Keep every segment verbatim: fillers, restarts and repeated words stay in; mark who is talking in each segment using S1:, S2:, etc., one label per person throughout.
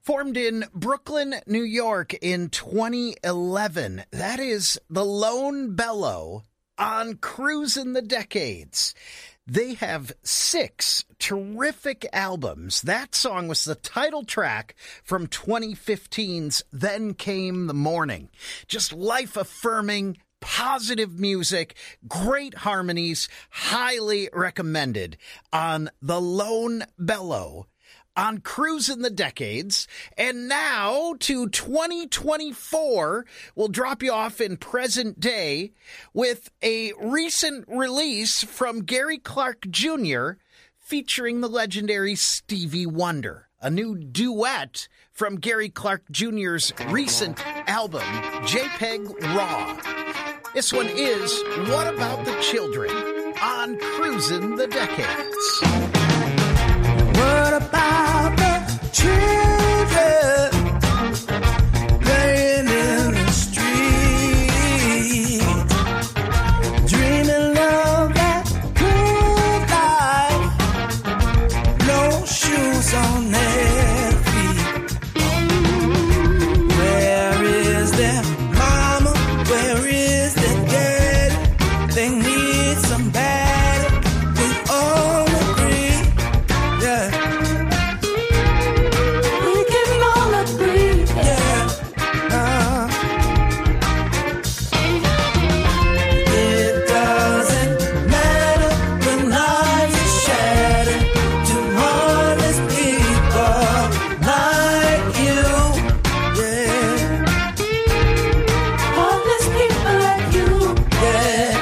S1: Formed in Brooklyn, New York in twenty eleven. That is the Lone Bellow on Cruisin' the Decades. They have six terrific albums. That song was the title track from twenty fifteen's Then Came the Morning. Just life-affirming, positive music, great harmonies, highly recommended on the Lone Bellow on Cruisin' the Decades. And now to twenty twenty-four, we'll drop you off in present day with a recent release from Gary Clark Junior featuring the legendary Stevie Wonder. A new duet from Gary Clark Junior's recent album, JPEG Raw. This one is What About the Children on Cruisin' the Decades.
S2: What about the children playing in the street, dreaming of that good life, no shoes on their feet? Where is their mama? Where is their daddy? They need somebody. We all agree. Yeah. We can all agree. Yeah. Uh, it doesn't matter when lives are shattered to heartless people like you. Yeah. Heartless people like you. Yeah.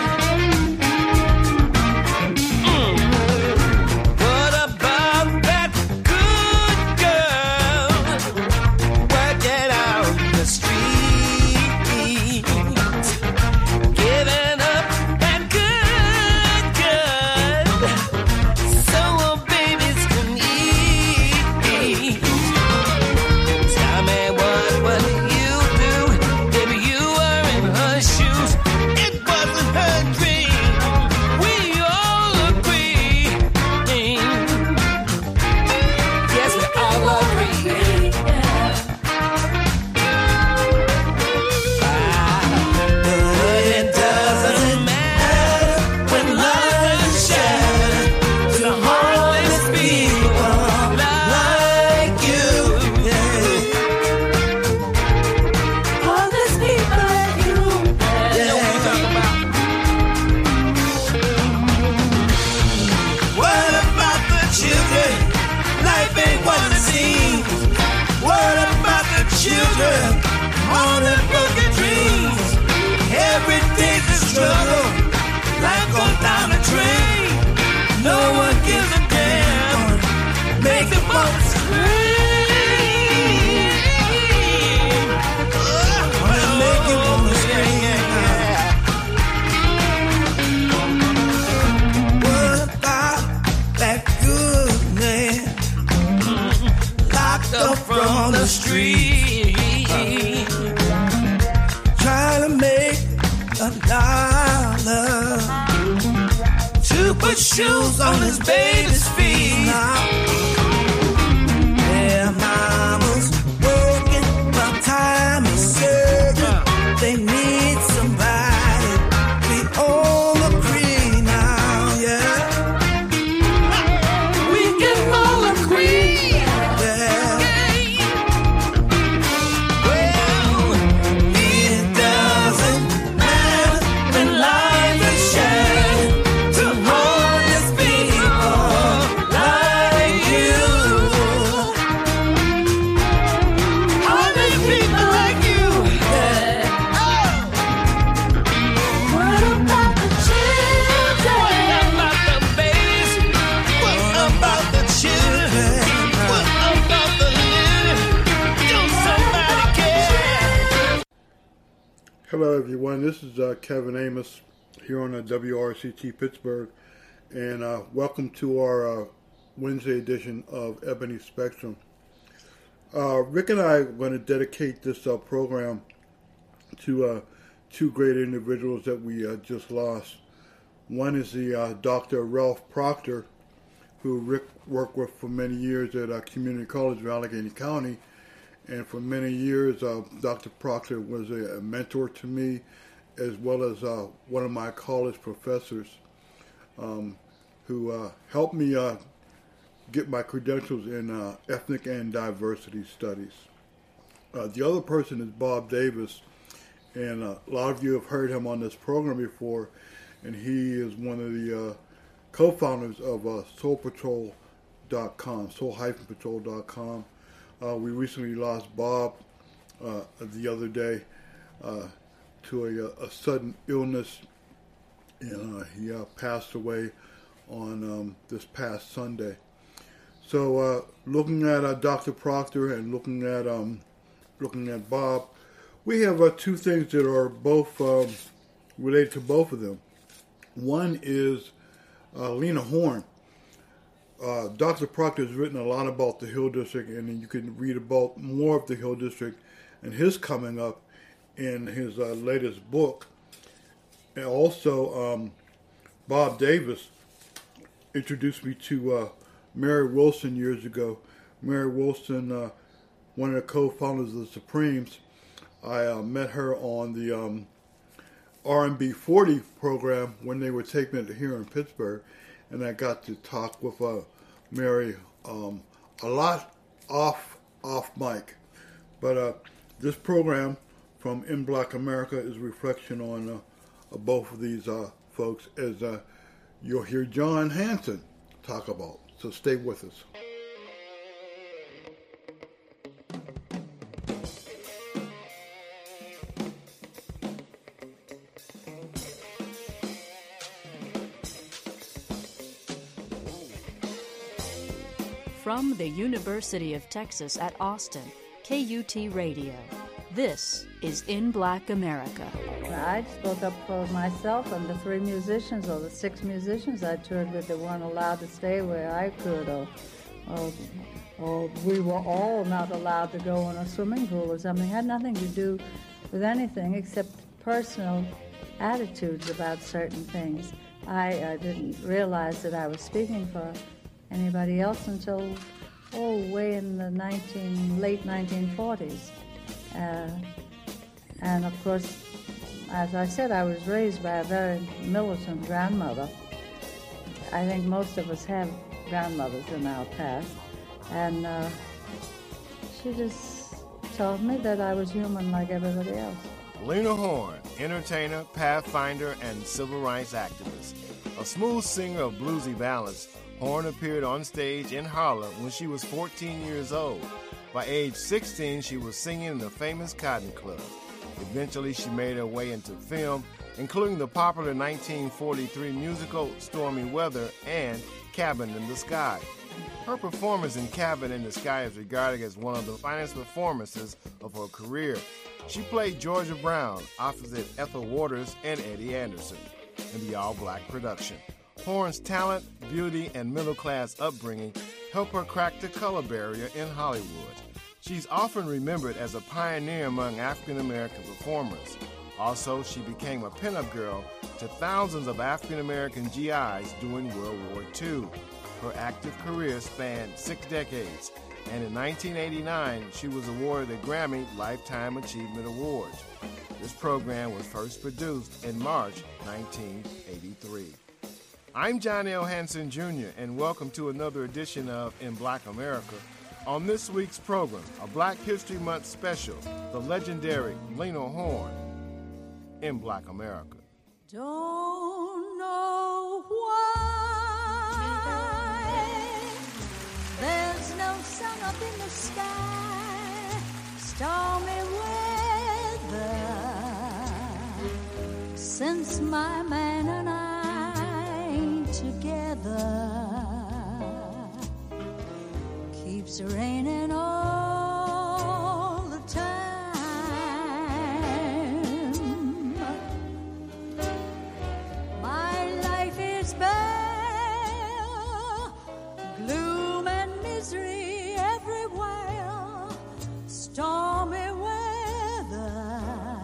S2: What about that good girl working out the street, giving up that good, good, so our babies can eat? Tell me what would you do if you were in her shoes? It wasn't her dream. We all agree. Yes, we all agree. But it doesn't matter when lives are shattered to heartless people like you. Heartless people like you. What about the children? Life ain't what it seems. What about the children? All the broken dreams. Every day's a struggle. Life goes down the drain. No one gives a damn. Make the folks scream. Wanna make you wanna scream. What about that good man locked up from the street, trying to make a dollar to put shoes on his baby's feet? Their mama's working while time is certain. They need somebody. We all agree now, yeah. We can all agree. Yeah. Well, it doesn't matter when life is shattered to heartless people like you. Heartless people like you. Yeah. What about the children? What about the babies? What about the children? What about the little? Don't somebody care?
S3: Hello, everyone. This is uh, Kevin Amos here on the W R C T Pittsburgh, and uh, welcome to our uh, Wednesday edition of Ebony Spectrum. Uh, Rick and I are going to dedicate this uh, program to uh, two great individuals that we uh, just lost. One is the uh, Doctor Ralph Proctor, who Rick worked with for many years at uh, Community College of Allegheny County, And for many years, uh, Doctor Proctor was a, a mentor to me, as well as uh, one of my college professors um, who uh, helped me uh, get my credentials in uh, ethnic and diversity studies. Uh, the other person is Bob Davis, and uh, a lot of you have heard him on this program before, and he is one of the uh, co-founders of uh, soul patrol dot com, soul patrol dot com. Uh, we recently lost Bob uh, the other day uh, to a, a sudden illness, and uh, he uh, passed away on um, this past Sunday. So, uh, looking at uh, Doctor Proctor and looking at um, looking at Bob, we have uh, two things that are both um, related to both of them. One is uh, Lena Horne. Uh, Doctor Proctor has written a lot about the Hill District, and you can read about more of the Hill District and his coming up in his uh, latest book. And also, um, Bob Davis introduced me to uh, Mary Wilson years ago. Mary Wilson, uh, one of the co-founders of the Supremes. I uh, met her on the um, R and B forty program when they were taping it here in Pittsburgh. And I got to talk with uh, Mary um, a lot off off mic. But uh, this program from In Black America is a reflection on uh, both of these uh, folks, as uh, you'll hear John Hanson talk about. So stay with us.
S4: From the University of Texas at Austin, K U T Radio, this is In Black America.
S5: I spoke up for myself and the three musicians, or the six musicians I toured with, that weren't allowed to stay where I could, or, or, or we were all not allowed to go in a swimming pool or something. It had nothing to do with anything except personal attitudes about certain things. I, I didn't realize that I was speaking for anybody else until, oh, way in the nineteen, late nineteen forties. Uh, and of course, as I said, I was raised by a very militant grandmother. I think most of us have grandmothers in our past. And uh, she just told me that I was human like everybody else.
S6: Lena Horne, entertainer, pathfinder, and civil rights activist. A smooth singer of bluesy ballads, Horne appeared on stage in Harlem when she was fourteen years old. By age sixteen, she was singing in the famous Cotton Club. Eventually, she made her way into film, including the popular nineteen forty-three musical Stormy Weather and Cabin in the Sky. Her performance in Cabin in the Sky is regarded as one of the finest performances of her career. She played Georgia Brown opposite Ethel Waters and Eddie Anderson in the all-black production. Horne's talent, beauty, and middle-class upbringing helped her crack the color barrier in Hollywood. She's often remembered as a pioneer among African-American performers. Also, she became a pinup girl to thousands of African-American G Is during World War Two. Her active career spanned six decades, and in nineteen eighty-nine, she was awarded a Grammy Lifetime Achievement Award. This program was first produced in March nineteen eighty-three. I'm John L. Hanson, Junior, and welcome to another edition of In Black America. On this week's program, a Black History Month special, the legendary Lena Horne, In Black America.
S5: Don't know why there's no sun up in the sky, stormy weather, since my man and I together. Keeps raining all the time. My life is bare, gloom and misery everywhere, stormy weather.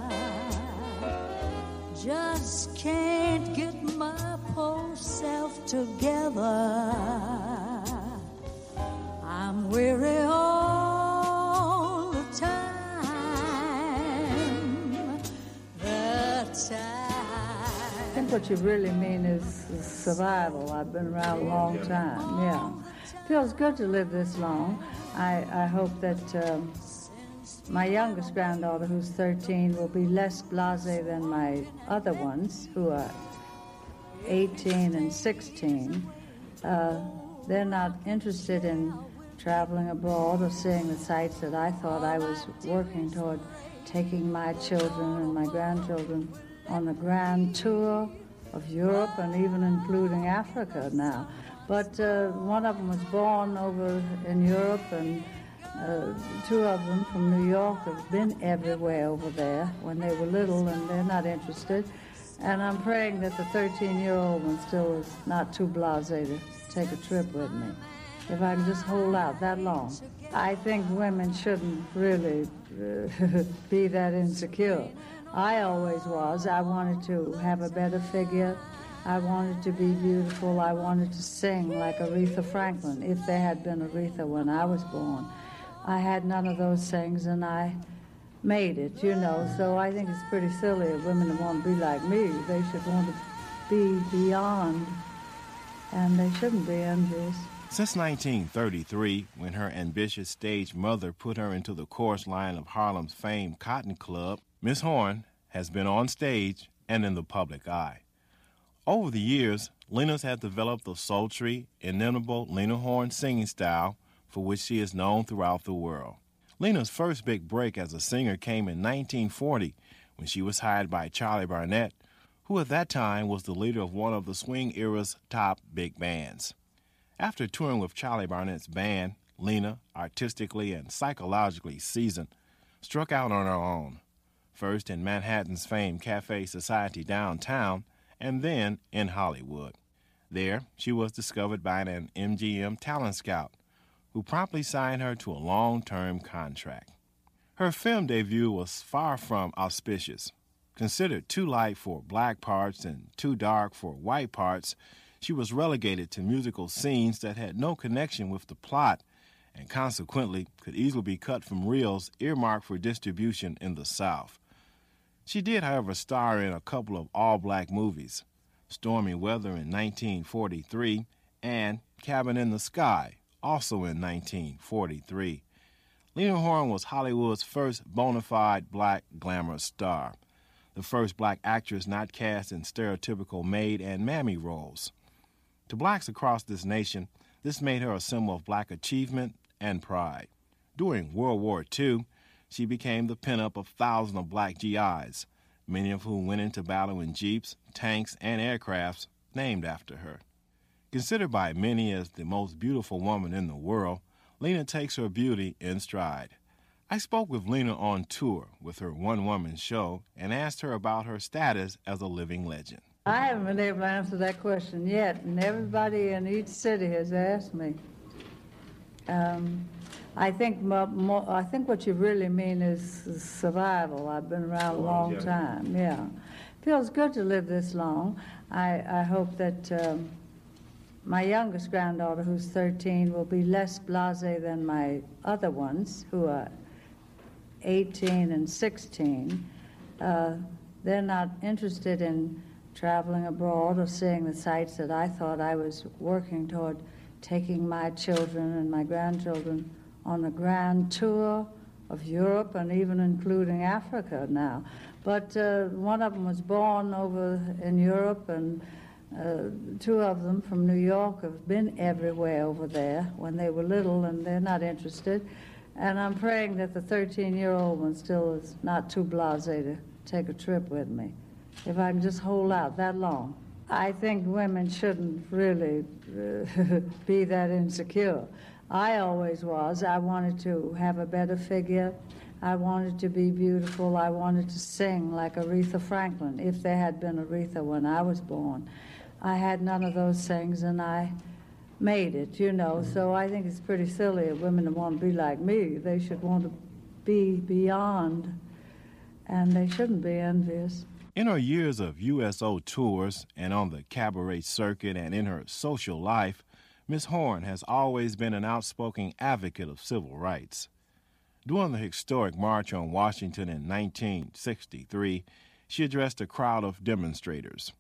S5: Just can't get my poor self together. I'm weary all the think what you really mean is survival. I've been around a long time, yeah. Feels good to live this long. I, I hope that um, my youngest granddaughter, who's thirteen, will be less blasé than my other ones, who are eighteen and sixteen. Uh, they're not interested in traveling abroad or seeing the sights that I thought I was working toward taking my children and my grandchildren on a grand tour of Europe and even including Africa now. But uh, one of them was born over in Europe, and uh, two of them from New York have been everywhere over there when they were little, and they're not interested. And I'm praying that the thirteen-year-old one still is not too blasé to take a trip with me, if I can just hold out that long. I think women shouldn't really uh, be that insecure. I always was. I wanted to have a better figure. I wanted to be beautiful. I wanted to sing like Aretha Franklin, if there had been Aretha when I was born. I had none of those things, and I made it, you know. So I think it's pretty silly if women want to be like me. They should want to be beyond, and they shouldn't be envious.
S6: Since nineteen thirty-three, when her ambitious stage mother put her into the chorus line of Harlem's famed Cotton Club, Miss Horne has been on stage and in the public eye. Over the years, Lena's has developed the sultry, inimitable Lena Horne singing style for which she is known throughout the world. Lena's first big break as a singer came in nineteen forty when she was hired by Charlie Barnett, who at that time was the leader of one of the swing era's top big bands. After touring with Charlie Barnett's band, Lena, artistically and psychologically seasoned, struck out on her own, first in Manhattan's famed Cafe Society downtown, and then in Hollywood. There, she was discovered by an M G M talent scout, who promptly signed her to a long-term contract. Her film debut was far from auspicious. Considered too light for black parts and too dark for white parts, she was relegated to musical scenes that had no connection with the plot and consequently could easily be cut from reels earmarked for distribution in the South. She did, however, star in a couple of all-black movies, Stormy Weather in nineteen forty-three and Cabin in the Sky, also in nineteen forty-three. Lena Horne was Hollywood's first bona fide black glamour star, the first black actress not cast in stereotypical maid and mammy roles. To blacks across this nation, this made her a symbol of black achievement and pride. During World War Two, she became the pinup of thousands of black G Is, many of whom went into battle in jeeps, tanks, and aircrafts named after her. Considered by many as the most beautiful woman in the world, Lena takes her beauty in stride. I spoke with Lena on tour with her one-woman show and asked her about her status as a living legend.
S5: I haven't been able to answer that question yet, and everybody in each city has asked me. Um, I think mo- mo- I think what you really mean is survival. I've been around a long time, yeah. Feels good to live this long. I, I hope that um, my youngest granddaughter, who's thirteen, will be less blasé than my other ones, who are eighteen and sixteen. Uh, they're not interested in traveling abroad or seeing the sights that I thought I was working toward taking my children and my grandchildren on a grand tour of Europe and even including Africa now. But uh, one of them was born over in Europe, and uh, two of them from New York have been everywhere over there when they were little, and they're not interested. And I'm praying that the thirteen-year-old one still is not too blasé to take a trip with me, if I can just hold out that long. I think women shouldn't really uh, be that insecure. I always was. I wanted to have a better figure. I wanted to be beautiful. I wanted to sing like Aretha Franklin, if there had been Aretha when I was born. I had none of those things, and I made it, you know. So I think it's pretty silly if women want to be like me. They should want to be beyond, and they shouldn't be envious.
S6: In her years of U S O tours and on the cabaret circuit and in her social life, Miss Horne has always been an outspoken advocate of civil rights. During the historic March on Washington in nineteen sixty-three, she addressed a crowd of demonstrators.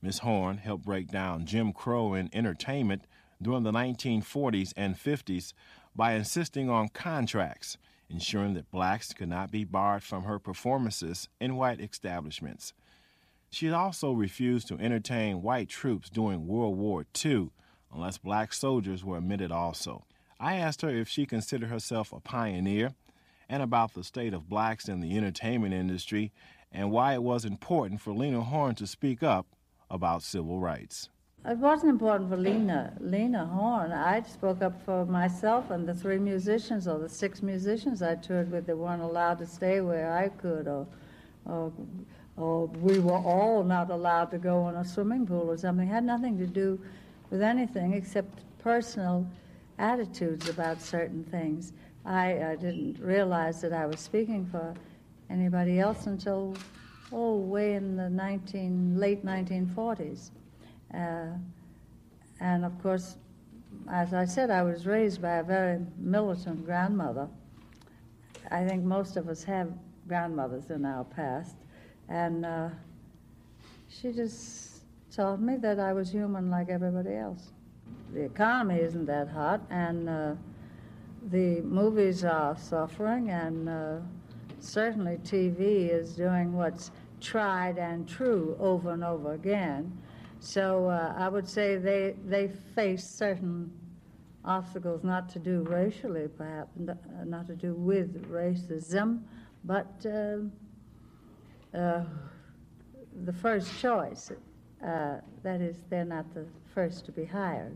S6: Miss Horne helped break down Jim Crow in entertainment during the nineteen forties and fifties by insisting on contracts, ensuring that blacks could not be barred from her performances in white establishments. She also refused to entertain white troops during World War Two unless black soldiers were admitted also. I asked her if she considered herself a pioneer and about the state of blacks in the entertainment industry and why it was important for Lena Horne to speak up about civil rights.
S5: It wasn't important for Lena, Lena Horne. I spoke up for myself and the three musicians or the six musicians I toured with that weren't allowed to stay where I could, or, or, or we were all not allowed to go in a swimming pool or something. It had nothing to do with anything except personal attitudes about certain things. I, I didn't realize that I was speaking for anybody else until, oh, way in the nineteen, late nineteen forties. Uh, and of course, as I said, I was raised by a very militant grandmother. I think most of us have grandmothers in our past. And uh, she just taught me that I was human like everybody else. The economy isn't that hot, and uh, the movies are suffering, and uh, certainly T V is doing what's tried and true over and over again. So uh, I would say they they face certain obstacles, not to do racially, perhaps, not to do with racism, but uh, uh, the first choice, uh, that is, they're not the first to be hired.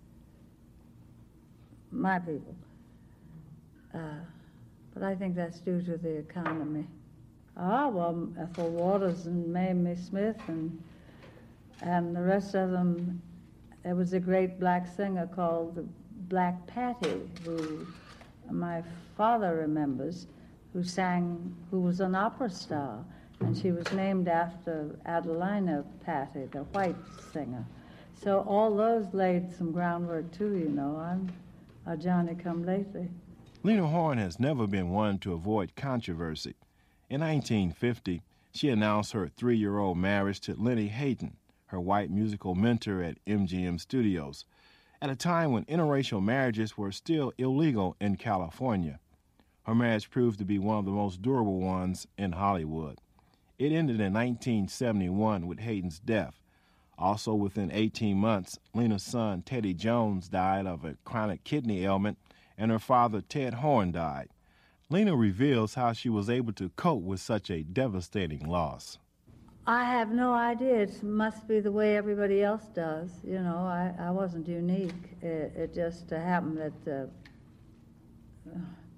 S5: My people. Uh, but I think that's due to the economy. Ah, well, Ethel Waters and Mamie Smith and and the rest of them. There was a great black singer called the Black Patty, who my father remembers, who sang, who was an opera star, and she was named after Adelina Patty, the white singer. So all those laid some groundwork too, you know. I'm a Johnny-come-lately.
S6: Lena Horne has never been one to avoid controversy. In nineteen fifty, she announced her three-year-old marriage to Lenny Hayden, her white musical mentor at M G M Studios, at a time when interracial marriages were still illegal in California. Her marriage proved to be one of the most durable ones in Hollywood. It ended in nineteen seventy-one with Hayden's death. Also within eighteen months, Lena's son Teddy Jones died of a chronic kidney ailment, and her father Ted Horne died. Lena reveals how she was able to cope with such a devastating loss.
S5: I have no idea. It must be the way everybody else does. You know, I, I wasn't unique. It, it just uh, happened that uh,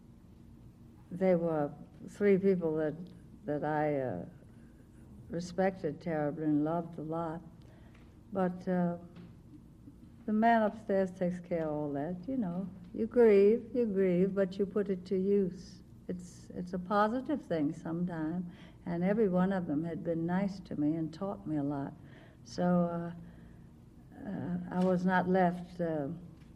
S5: they were three people that, that I uh, respected terribly and loved a lot. But uh, the man upstairs takes care of all that, you know. You grieve, you grieve, but you put it to use. It's, it's a positive thing sometimes. And every one of them had been nice to me and taught me a lot. So uh, uh, I was not left uh,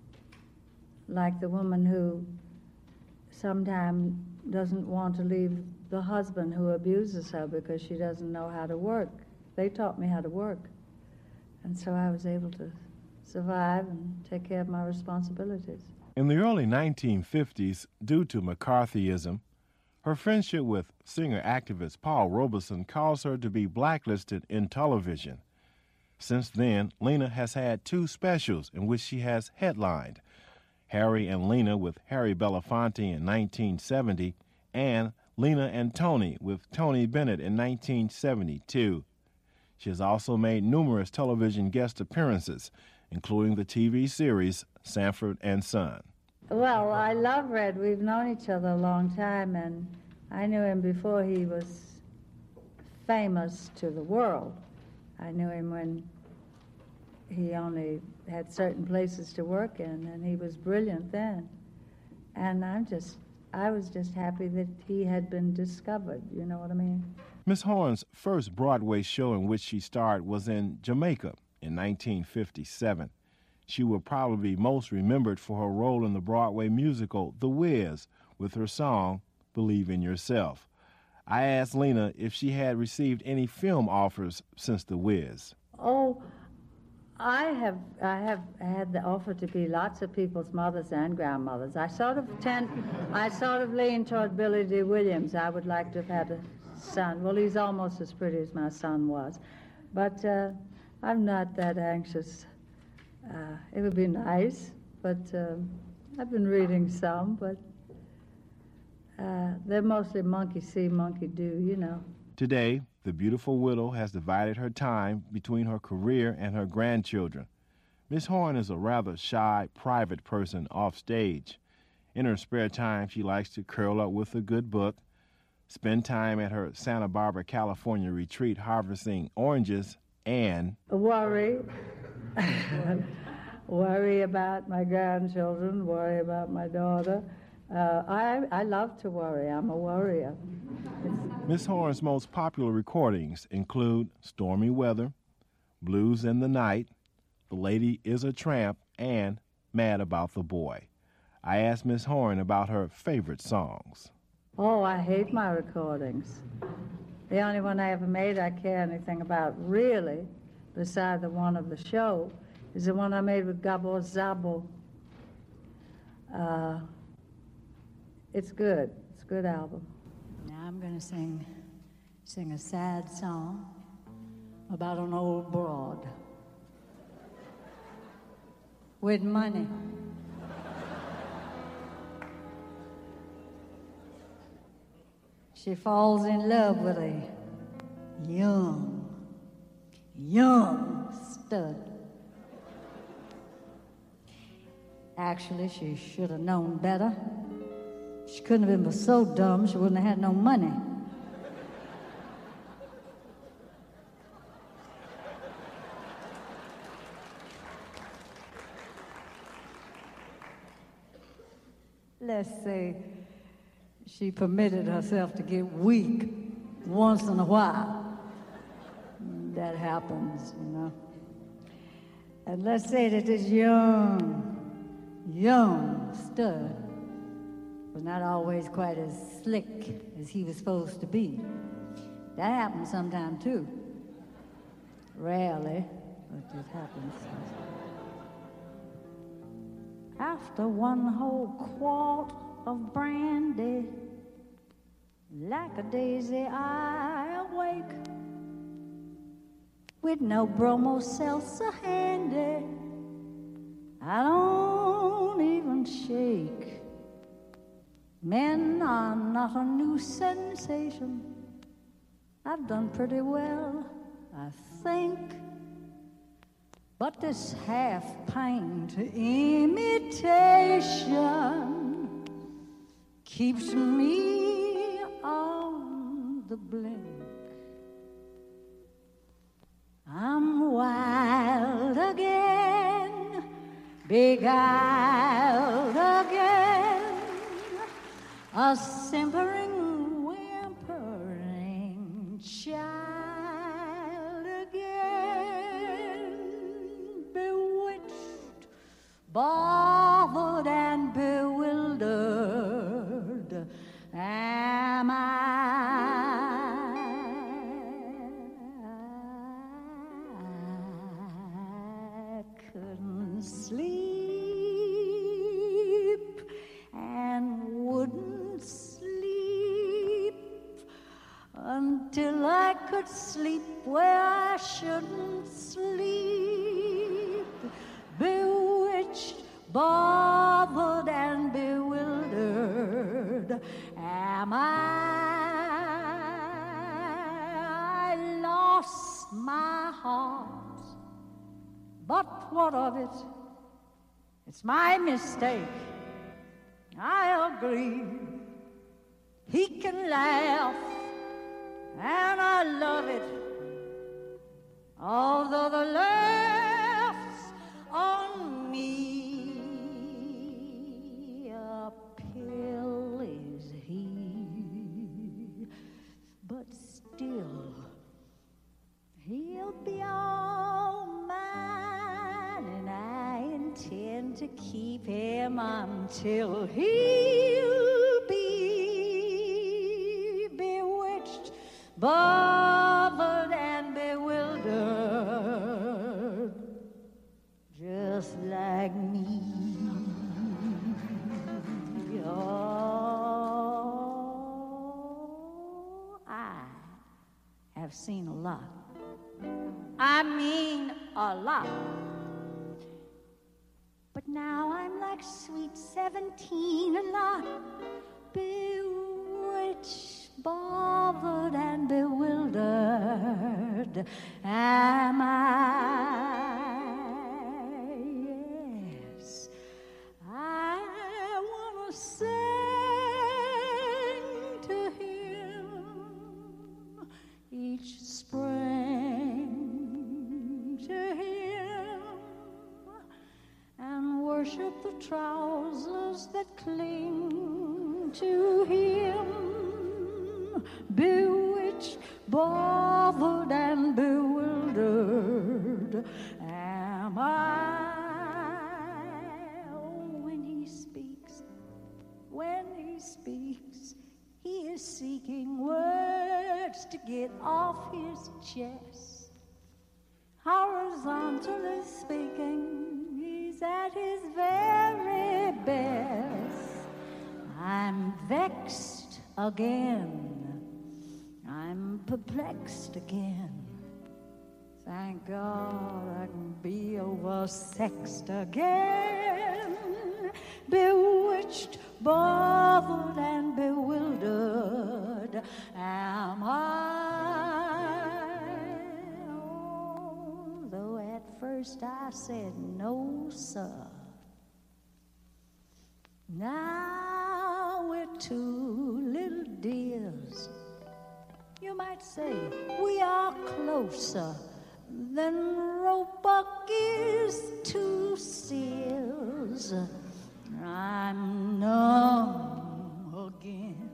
S5: like the woman who sometimes doesn't want to leave the husband who abuses her because she doesn't know how to work. They taught me how to work. And so I was able to survive and take care of my responsibilities.
S6: In the early nineteen fifties, due to McCarthyism, her friendship with singer-activist Paul Robeson caused her to be blacklisted in television. Since then, Lena has had two specials in which she has headlined, Harry and Lena with Harry Belafonte in nineteen seventy and Lena and Tony with Tony Bennett in nineteen seventy-two. She has also made numerous television guest appearances, including the T V series Sanford and Son.
S5: Well, I love Red. We've known each other a long time, and I knew him before he was famous to the world. I knew him when he only had certain places to work in, and he was brilliant then. And I'm just, I was just happy that he had been discovered, you know what I mean?
S6: Miss Horne's first Broadway show in which she starred was in Jamaica in nineteen fifty-seven. She will probably be most remembered for her role in the Broadway musical The Wiz with her song, Believe in Yourself. I asked Lena if she had received any film offers since The Wiz.
S5: Oh, I have I have had the offer to be lots of people's mothers and grandmothers. I sort of tend, I sort of lean toward Billy D. Williams. I would like to have had a son. Well, he's almost as pretty as my son was, but uh, I'm not that anxious. Uh, it would be nice, but uh, I've been reading some, but uh, they're mostly monkey see, monkey do, you know.
S6: Today, the beautiful widow has divided her time between her career and her grandchildren. Miss Horn is a rather shy, private person off stage. In her spare time, she likes to curl up with a good book, spend time at her Santa Barbara, California retreat harvesting oranges, and
S5: worry. Worry about my grandchildren, worry about my daughter. Uh, I, I love to worry. I'm a worrier.
S6: Miss Horn's most popular recordings include Stormy Weather, Blues in the Night, The Lady is a Tramp, and Mad About the Boy. I asked Miss Horn about her favorite songs.
S5: Oh, I hate my recordings. The only one I ever made I care anything about, really, beside the one of the show, is the one I made with Gabor Szabo. Uh, it's good. It's a good album.
S7: Now I'm going to sing, sing a sad song about an old broad with money. She falls in love with a young, young stud. Actually, she should have known better. She couldn't have been so dumb she wouldn't have had no money. Let's say she permitted herself to get weak once in a while. That happens, you know. And let's say that this young, young stud was not always quite as slick as he was supposed to be. That happens sometime too. Rarely, but it happens. After one whole quart of brandy, like a daisy I awake, with no bromo seltzer handy, I don't even shake. Men are not a new sensation. I've done pretty well, I think. But this half-pint imitation keeps me on the blink. I'm wild again, beguiled again, a simpering, whimpering child again, bewitched, bothered and bewildered am I. I couldn't sleep and wouldn't sleep until I could sleep where I shouldn't sleep. Bewitched, bothered and bewildered am I. I lost my heart, but what of it? It's my mistake, I agree. He can laugh, and I love it, although the laughs on me. A pill is he, but still he'll be all mine, and I intend to keep him until he'll be bewitched, bothered and bewildered have seen a lot. I mean a lot. But now I'm like sweet seventeen, a lot bewitched, bothered, and bewildered am I. Yes, I wanna sing to him each spring, to him, and worship the trousers that cling to him. Bewitched, bothered, and bewildered am I. Oh, when he speaks, when he speaks, he is seeking words to get off his chest. Horizontally speaking, he's at his very best. I'm vexed again. I'm perplexed again. Thank God I can be oversexed again. Bewitched, bothered, and bewildered am I. Although at first I said no, sir. Now we're two little dears. You might say we are closer than Roebuck is to Sears. I'm numb again.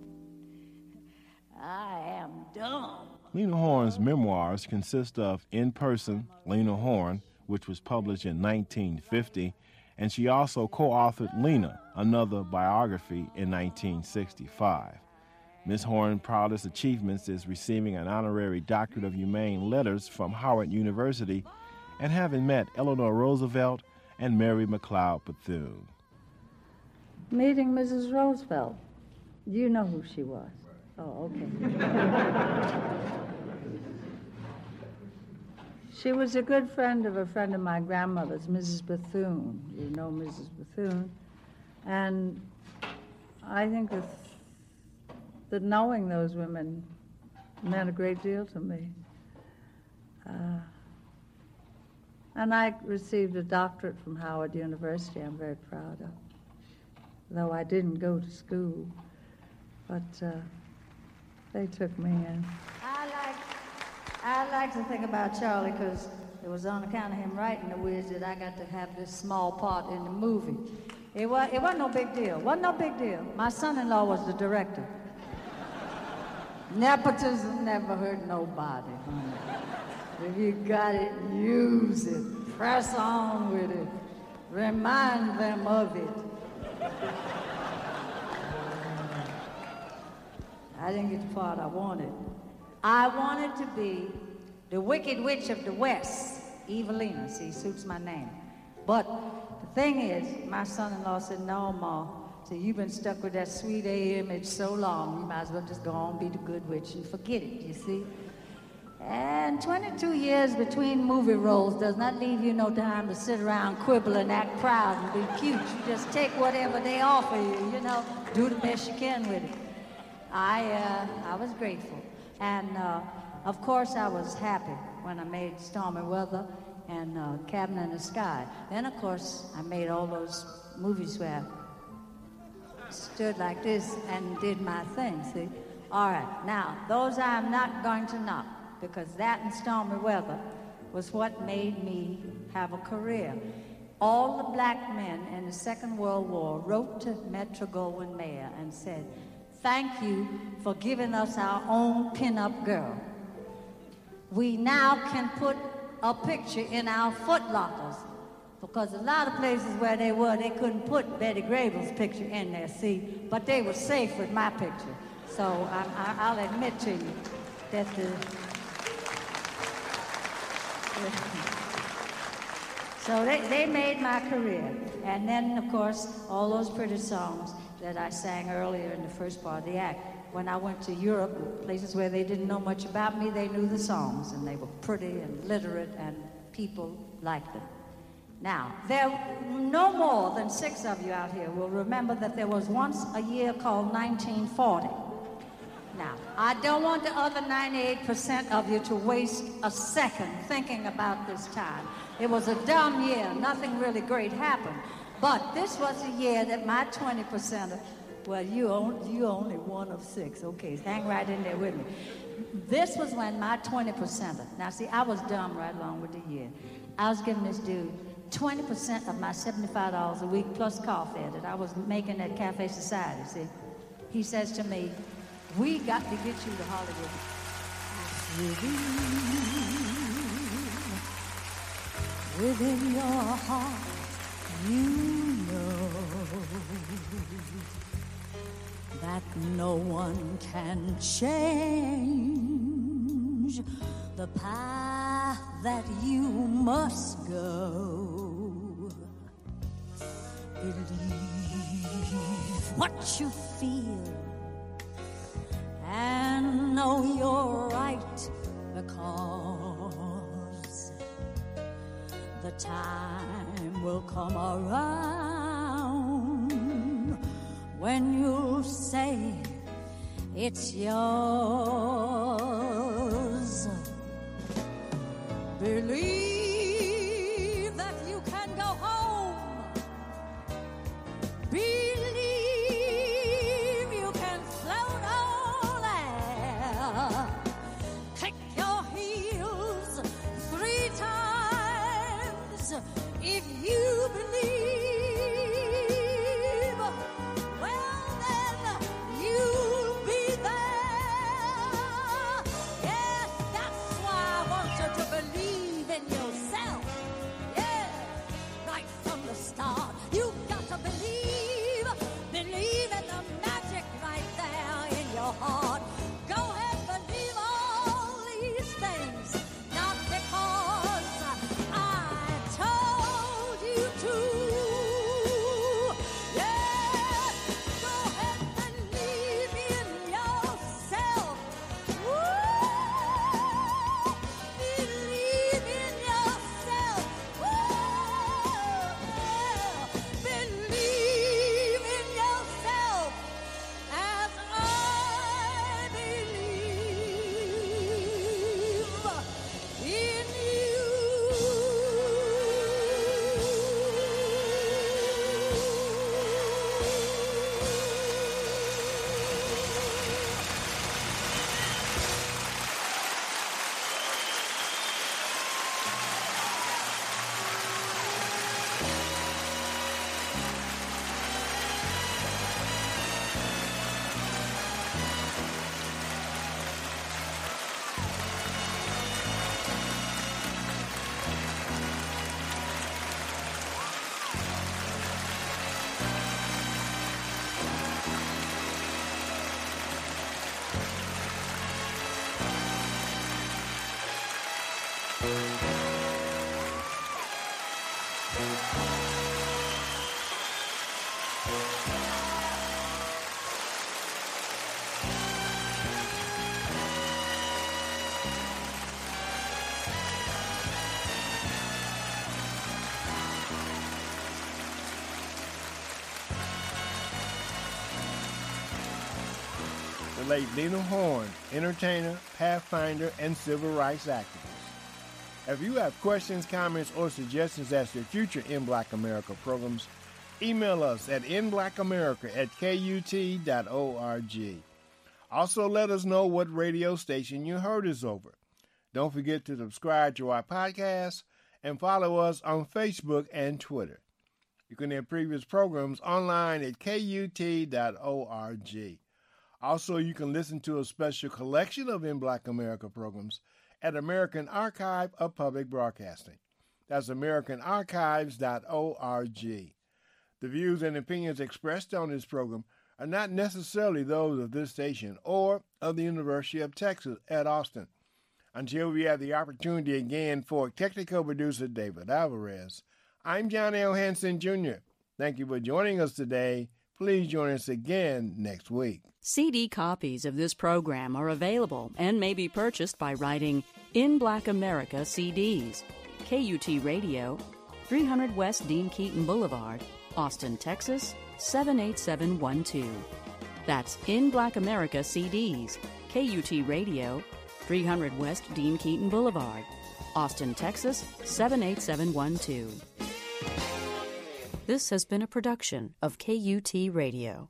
S7: I am dumb.
S6: Lena Horne's memoirs consist of In Person, Lena Horne, which was published in nineteen fifty, and she also co-authored Lena, another biography, in nineteen sixty-five. Miss Horne's proudest achievements is receiving an honorary Doctorate of Humane Letters from Howard University and having met Eleanor Roosevelt and Mary McLeod Bethune.
S5: Meeting Missus Roosevelt. You know who she was. Oh, okay. She was a good friend of a friend of my grandmother's, Missus Bethune. You know Missus Bethune. And I think that, that knowing those women meant a great deal to me. Uh, and I received a doctorate from Howard University I'm very proud of, though I didn't go to school. But uh, they took me in.
S7: I like, I like to think about Charlie because it was on account of him writing The Wiz that I got to have this small part in the movie. It, was, it wasn't no big deal. It wasn't no big deal. My son-in-law was the director. Nepotism never hurt nobody, honey. If you got it, use it. Press on with it. Remind them of it. I didn't get the part I wanted. I wanted to be the Wicked Witch of the West, Evelina. See, suits my name. But the thing is, my son-in-law said, no, Ma. So you've been stuck with that sweet A image so long, you might as well just go on and be the good witch and forget it, you see? And twenty-two years between movie roles does not leave you no time to sit around, quibble, and act proud and be cute. You just take whatever they offer you, you know, do the best you can with it. I, uh, I was grateful. And, uh, of course, I was happy when I made Stormy Weather and uh, Cabin in the Sky. Then, of course, I made all those movies where I stood like this and did my thing, see? All right, now, those I'm not going to knock, because that and Stormy Weather was what made me have a career. All the black men in the Second World War wrote to Metro-Goldwyn-Mayer and said, thank you for giving us our own pin-up girl. We now can put a picture in our footlockers, because a lot of places where they were, they couldn't put Betty Grable's picture in there, see? But they were safe with my picture. So I, I, I'll admit to you that the... So they, they made my career. And then, of course, all those pretty songs that I sang earlier in the first part of the act. When I went to Europe, places where they didn't know much about me, they knew the songs, and they were pretty and literate, and people liked them. Now, there no more than six of you out here will remember that there was once a year called nineteen forty. Now, I don't want the other ninety-eight percent of you to waste a second thinking about this time. It was a dumb year. Nothing really great happened. But this was a year that my twenty percent, well, you only, you only one of six. Okay, hang right in there with me. This was when my twenty percent, now see, I was dumb right along with the year. I was giving this dude twenty percent of my seventy-five dollars a week plus car fare that I was making at Cafe Society, see. He says to me, we got to get you to Hollywood. Within, within your heart, you know that no one can change the path that you must go. Believe what you feel and know you're right, because the time will come around when you'll say it's yours. Believe that you can go home. Believe you can float on air. Click your heels three times if you believe. Well, then you'll be there. Yes, that's why I want you to believe in yourself. Yeah, right from the start, you've got to believe. Believe in the magic right there in your heart. Go ahead, believe all these things, not because I told you to. Yeah, go ahead, believe in yourself. Woo! Believe in yourself. Woo! Believe in yourself as I believe in
S6: The late Lena Horne, entertainer, pathfinder, and civil rights activist. If you have questions, comments, or suggestions as to future In Black America programs, email us at in black america at k u t dot org. Also, let us know what radio station you heard us over. Don't forget to subscribe to our podcast and follow us on Facebook and Twitter. You can hear previous programs online at k u t dot org. Also, you can listen to a special collection of In Black America programs at American Archive of Public Broadcasting. That's american archives dot org. The views and opinions expressed on this program are not necessarily those of this station or of the University of Texas at Austin. Until we have the opportunity again for technical producer David Alvarez, I'm John L. Hanson, Junior Thank you for joining us today. Please join us again next week.
S4: C D copies of this program are available and may be purchased by writing In Black America C Ds, K U T Radio, three hundred West Dean Keaton Boulevard, Austin, Texas, seven eight seven one two. That's In Black America C Ds, K U T Radio, three hundred West Dean Keaton Boulevard, Austin, Texas, seven eight seven one two. This has been a production of K U T Radio.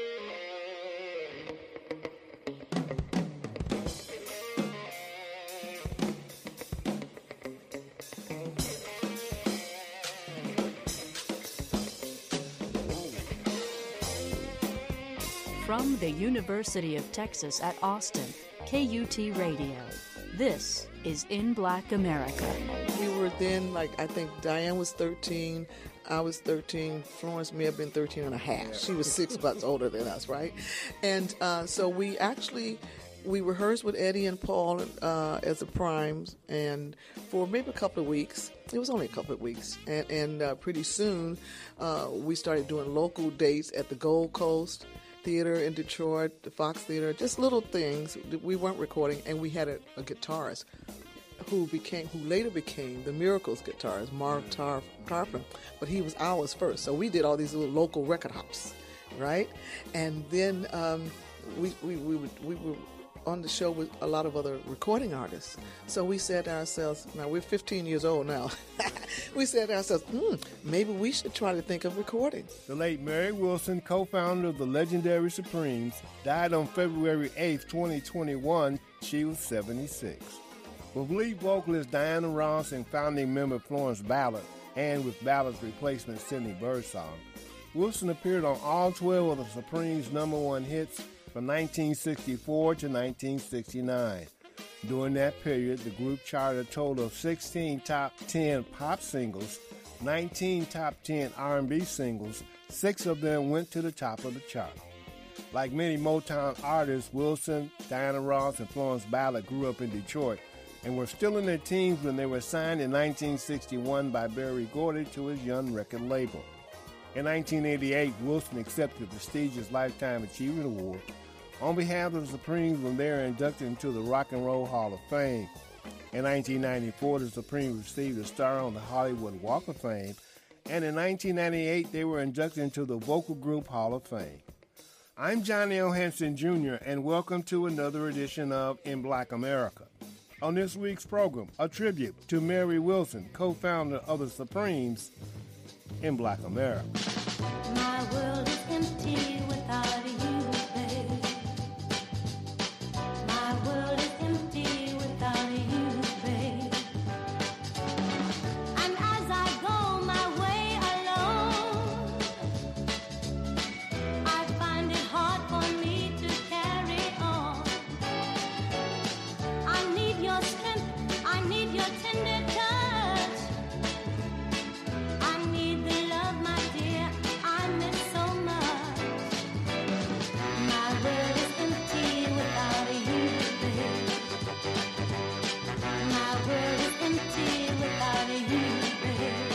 S4: From the University of Texas at Austin, K U T Radio. This is In Black America.
S8: We were then, like, I think Diane was thirteen, I was thirteen, Florence may have been thirteen and a half. She was six months older than us, right? And uh, so we actually, we rehearsed with Eddie and Paul uh, as the primes, and for maybe a couple of weeks. It was only a couple of weeks. And, and uh, pretty soon, uh, we started doing local dates at the Gold Coast Theater in Detroit, the Fox Theater, just little things. We weren't recording, and we had a, a guitarist who became, who later became the Miracles guitarist, Mark Tarp, Tarpon, but he was ours first. So we did all these little local record hops, right? And then um, we we we, would, we were on the show with a lot of other recording artists. So we said to ourselves, now we're fifteen years old now. We said to ourselves, hmm, maybe we should try to think of recording.
S6: The late Mary Wilson, co-founder of the legendary Supremes, died on February eighth, twenty twenty-one. She was seventy-six. With lead vocalist Diana Ross and founding member Florence Ballard, and with Ballard's replacement Sidney Birdsong, Wilson appeared on all twelve of the Supremes' number one hits from nineteen sixty-four to nineteen sixty-nine. During that period, the group charted a total of sixteen top ten pop singles, nineteen top ten R and B singles, six of them went to the top of the chart. Like many Motown artists, Wilson, Diana Ross, and Florence Ballard grew up in Detroit and were still in their teens when they were signed in nineteen sixty-one by Berry Gordy to his Young record label. In nineteen eighty-eight, Wilson accepted the prestigious Lifetime Achievement Award on behalf of the Supremes when they were inducted into the Rock and Roll Hall of Fame. In nineteen ninety-four, the Supremes received a star on the Hollywood Walk of Fame, and in nineteen ninety-eight, they were inducted into the Vocal Group Hall of Fame. I'm Johnny O. Henson, Junior, and welcome to another edition of In Black America. On this week's program, a tribute to Mary Wilson, co-founder of the Supremes, In Black America.
S2: My world is empty without you, babe. My world is empty without you, babe. And as I go my way alone, I find it hard for me to carry on. I need your strength, I need your tender touch. I need the love, my dear, I miss so much. My world is empty without you, babe. My world is empty without you, babe.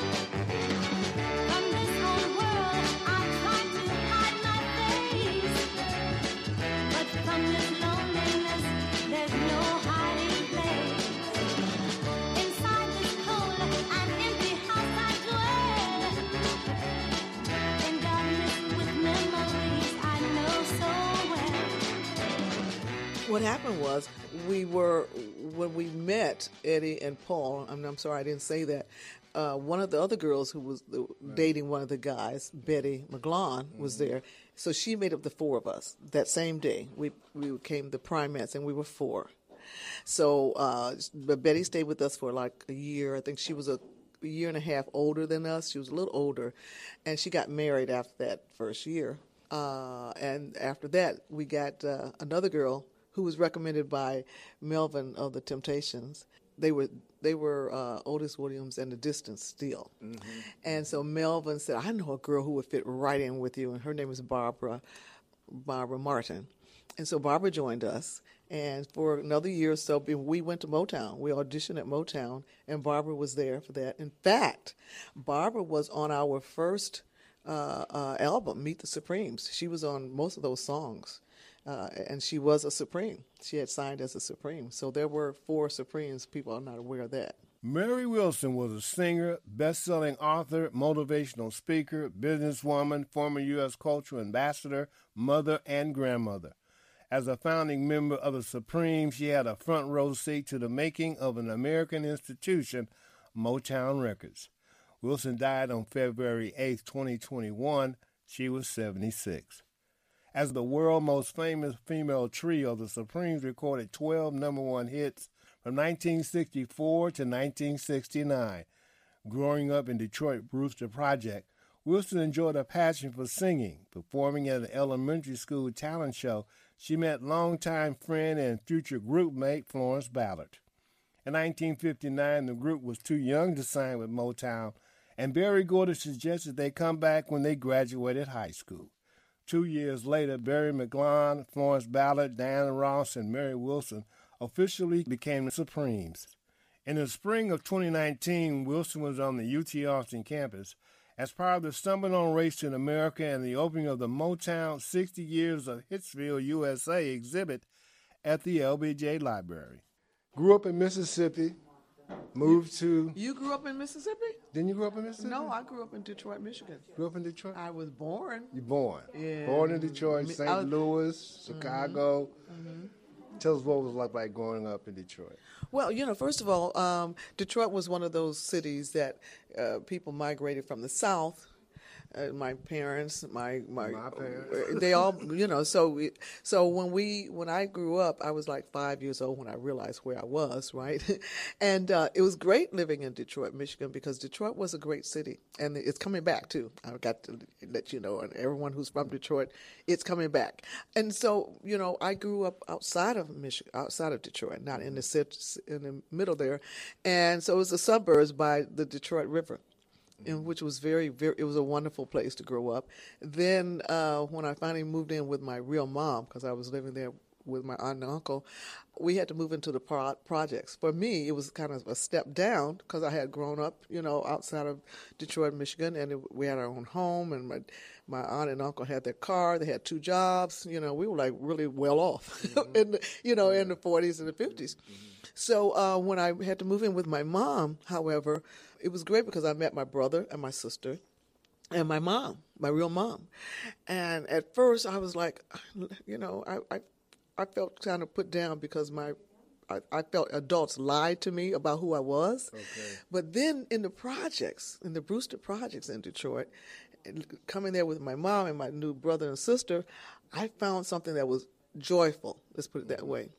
S2: From this whole world I try to hide my face, but from this loneliness there's no hiding place. Inside this cold and empty house I dwell, in darkness with memories I know so well.
S8: What happened was, we were, when we met Eddie and Paul, I'm, I'm sorry I didn't say that, uh, one of the other girls who was the, dating one of the guys, Betty McGlon, was there. So she made up the four of us that same day. We we became the primates, and we were four. So uh, but Betty stayed with us for like a year. I think she was a, a year and a half older than us. She was a little older, and she got married after that first year. Uh, and after that, we got uh, another girl who was recommended by Melvin of the Temptations. They were they were uh, Otis Williams and The Distance still. Mm-hmm. And so Melvin said, I know a girl who would fit right in with you, and her name is Barbara, Barbara Martin. And so Barbara joined us, and for another year or so, we went to Motown. We auditioned at Motown, and Barbara was there for that. In fact, Barbara was on our first uh, uh, album, Meet the Supremes. She was on most of those songs. Uh, and she was a Supreme. She had signed as a Supreme. So there were four Supremes. People are not aware of that.
S6: Mary Wilson was a singer, best-selling author, motivational speaker, businesswoman, former U S cultural ambassador, mother, and grandmother. As a founding member of the Supremes, she had a front row seat to the making of an American institution, Motown Records. Wilson died on February eighth, twenty twenty-one. She was seventy-six. As the world's most famous female trio, the Supremes recorded twelve number one hits from nineteen sixty-four to nineteen sixty-nine. Growing up in Detroit Brewster Project, Wilson enjoyed a passion for singing. Performing at an elementary school talent show, she met longtime friend and future group mate Florence Ballard. In nineteen fifty-nine, the group was too young to sign with Motown, and Berry Gordy suggested they come back when they graduated high school. Two years later, Barry McGlone, Florence Ballard, Diana Ross, and Mary Wilson officially became the Supremes. In the spring of twenty nineteen, Wilson was on the U T Austin campus as part of the Stumbling on Race to America and the opening of the Motown sixty Years of Hitsville, U S A exhibit at the L B J Library. Grew up in Mississippi, moved to...
S8: You grew up in Mississippi?
S6: Didn't you grow up in Mississippi?
S8: No, I grew up in Detroit, Michigan.
S6: Grew up in Detroit?
S8: I was born.
S6: You born?
S8: Yeah.
S6: Born in Detroit, Saint
S8: was,
S6: Louis, Chicago.
S8: Mm-hmm.
S6: Tell us what it was like, like growing up in Detroit.
S8: Well, you know, first of all, um, Detroit was one of those cities that uh, people migrated from the South. Uh, my parents, my my,
S6: my parents.
S8: they all, you know. So we, so when we when I grew up, I was like five years old when I realized where I was, right? And uh, it was great living in Detroit, Michigan, because Detroit was a great city, and it's coming back too. I've got to let you know, and everyone who's from Detroit, it's coming back. And so, you know, I grew up outside of Michigan, outside of Detroit, not in the city, in the middle there, and so it was the suburbs by the Detroit River. In which was very, very, it was a wonderful place to grow up. Then uh, when I finally moved in with my real mom, because I was living there with my aunt and uncle, we had to move into the pro- projects. For me, it was kind of a step down because I had grown up, you know, outside of Detroit, Michigan, and it, we had our own home, and my my aunt and uncle had their car. They had two jobs. You know, we were like really well off, mm-hmm. in the, you know, yeah. in the forties and the fifties. Mm-hmm. So uh, when I had to move in with my mom, however, it was great because I met my brother and my sister and my mom, my real mom. And at first I was like, you know, I I, I felt kind of put down because my I, I felt adults lied to me about who I was. Okay. But then in the projects, in the Brewster Projects in Detroit, coming there with my mom and my new brother and sister, I found something that was joyful, let's put it that way.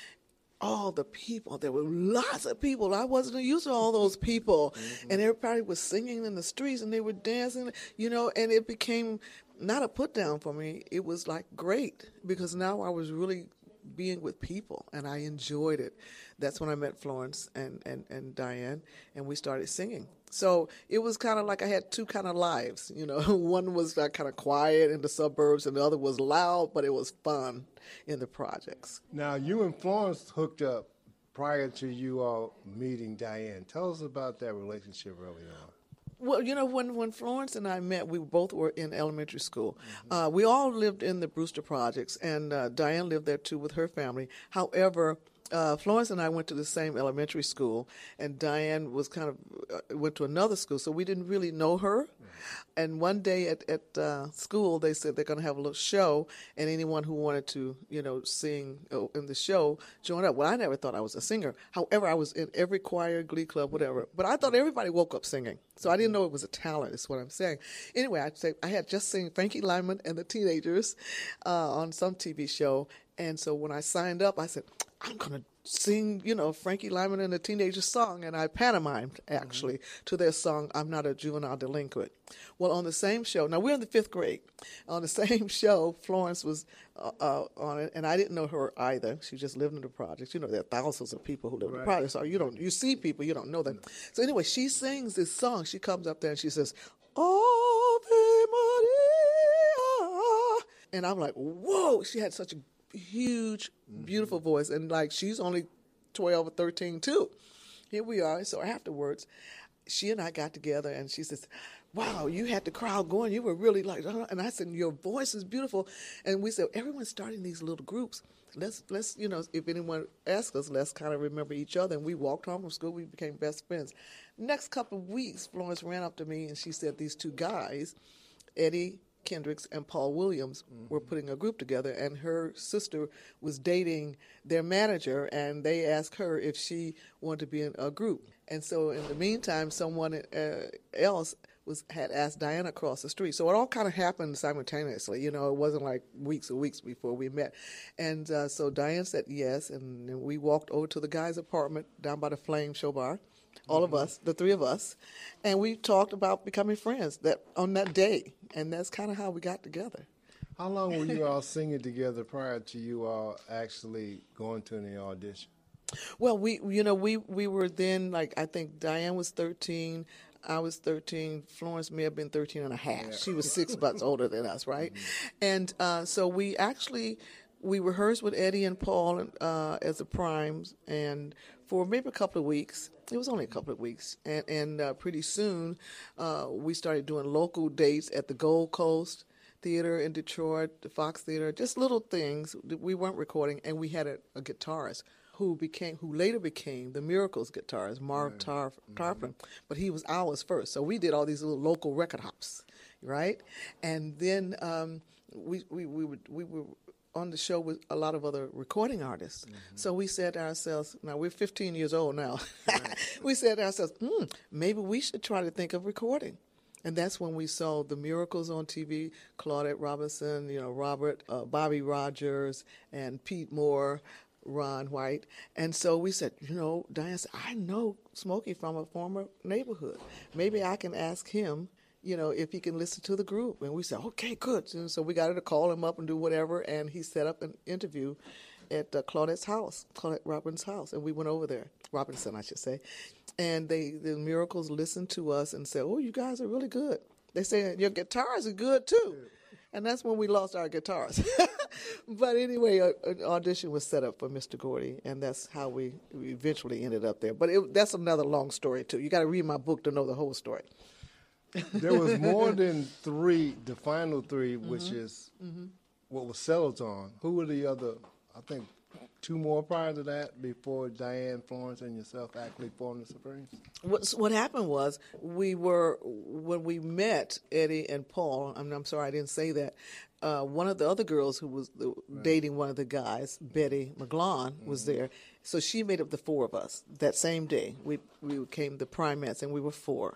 S8: All the people, there were lots of people. I wasn't used to all those people. Mm-hmm. And everybody was singing in the streets and they were dancing, you know, and it became not a put down for me. It was like great because now I was really being with people and I enjoyed it. That's when I met Florence and, and, and Diane and we started singing. So it was kind of like I had two kind of lives, you know. One was like kind of quiet in the suburbs and the other was loud, but it was fun in the projects.
S6: Now, you and Florence hooked up prior to you all meeting Diane. Tell us about that relationship early on.
S8: Well, you know, when, when Florence and I met, we both were in elementary school. Mm-hmm. Uh, we all lived in the Brewster Projects, and uh, Diane lived there, too, with her family. However, uh, Florence and I went to the same elementary school, and Diane was kind of uh, went to another school, so we didn't really know her. Mm-hmm. And one day at, at uh, school, they said they're going to have a little show, and anyone who wanted to, you know, sing in the show, join up. Well, I never thought I was a singer. However, I was in every choir, glee club, whatever. But I thought everybody woke up singing. So I didn't know it was a talent, is what I'm saying. Anyway, I'd say I had just seen Frankie Lyman and the Teenagers uh, on some T V show. And so when I signed up, I said, I'm going to sing, you know, Frankie Lyman and the Teenagers song. And I pantomimed, actually, mm-hmm. to their song, I'm Not a Juvenile Delinquent. Well, on the same show, now we're in the fifth grade. On the same show, Florence was uh, uh, on it, and I didn't know her either. She just lived in the projects. You know, there are thousands of people who live right. in the projects. So you don't, you see people, you don't know them. So anyway, she sings this song. She comes up there and she says, Ave Maria. And I'm like, whoa, she had such a huge, beautiful mm-hmm. voice. And like, she's only twelve or thirteen too. Here we are. So afterwards, she and I got together and she says, wow, you had the crowd going. You were really like, uh, and I said, your voice is beautiful. And we said, everyone's starting these little groups. Let's, let's, you know, if anyone asks us, let's kind of remember each other. And we walked home from school. We became best friends. Next couple of weeks, Florence ran up to me and she said, these two guys, Eddie Kendricks and Paul Williams, mm-hmm. were putting a group together, and her sister was dating their manager, and they asked her if she wanted to be in a group. And so in the meantime, someone uh, else was had asked Diana across the street. So it all kind of happened simultaneously. You know, it wasn't like weeks or weeks before we met. And uh, so Diane said yes, and, and we walked over to the guy's apartment down by the Flame Show Bar, all mm-hmm. of us, the three of us, and we talked about becoming friends that on that day. And that's kind of how we got together.
S6: How long were you all singing together prior to you all actually going to any audition?
S8: Well, we, you know, we, we were then, like, I think Diane was thirteen, I was thirteen, Florence may have been thirteen and a half. Yeah. She was six months older than us, right? Mm-hmm. And uh, so we actually, we rehearsed with Eddie and Paul uh, as the Primes, and for maybe a couple of weeks. It was only a couple of weeks. And, and uh, pretty soon, uh, we started doing local dates at the Gold Coast Theater in Detroit, the Fox Theater, just little things. We weren't recording, and we had a, a guitarist who became, who later became the Miracles guitarist, Marv right. Tarp, Tarpon, mm-hmm. but he was ours first. So we did all these little local record hops, right? And then um, we we we would we were on the show with a lot of other recording artists. Mm-hmm. So we said to ourselves, now we're fifteen years old now. Right. We said to ourselves, mm, maybe we should try to think of recording. And that's when we saw the Miracles on T V, Claudette Robinson, you know, Robert, uh, Bobby Rogers, and Pete Moore, Ron White. And so we said, you know, Diane said, I know Smokey from a former neighborhood. Maybe I can ask him, you know, if he can listen to the group. And we said, okay, good. And so we got her to call him up and do whatever, and he set up an interview at uh, Claudette's house, Claudette Robinson's house, and we went over there, Robinson, I should say. And they, the Miracles listened to us and said, oh, you guys are really good. They said, your guitars are good, too. And that's when we lost our guitars. But anyway, a, an audition was set up for Mister Gordy, and that's how we, we eventually ended up there. But it, that's another long story, too. You got to read my book to know the whole story.
S6: There was more than three, the final three, mm-hmm. which is
S8: mm-hmm.
S6: what was settled on. Who were the other, I think, two more prior to that before Diane, Florence, and yourself actually formed the Supremes?
S8: What, what happened was we were, when we met Eddie and Paul, I'm, I'm sorry I didn't say that, uh, one of the other girls who was the, right. dating one of the guys, Betty McGlon, mm-hmm. was there. So she made up the four of us that same day. We, we became the Primettes, and we were four.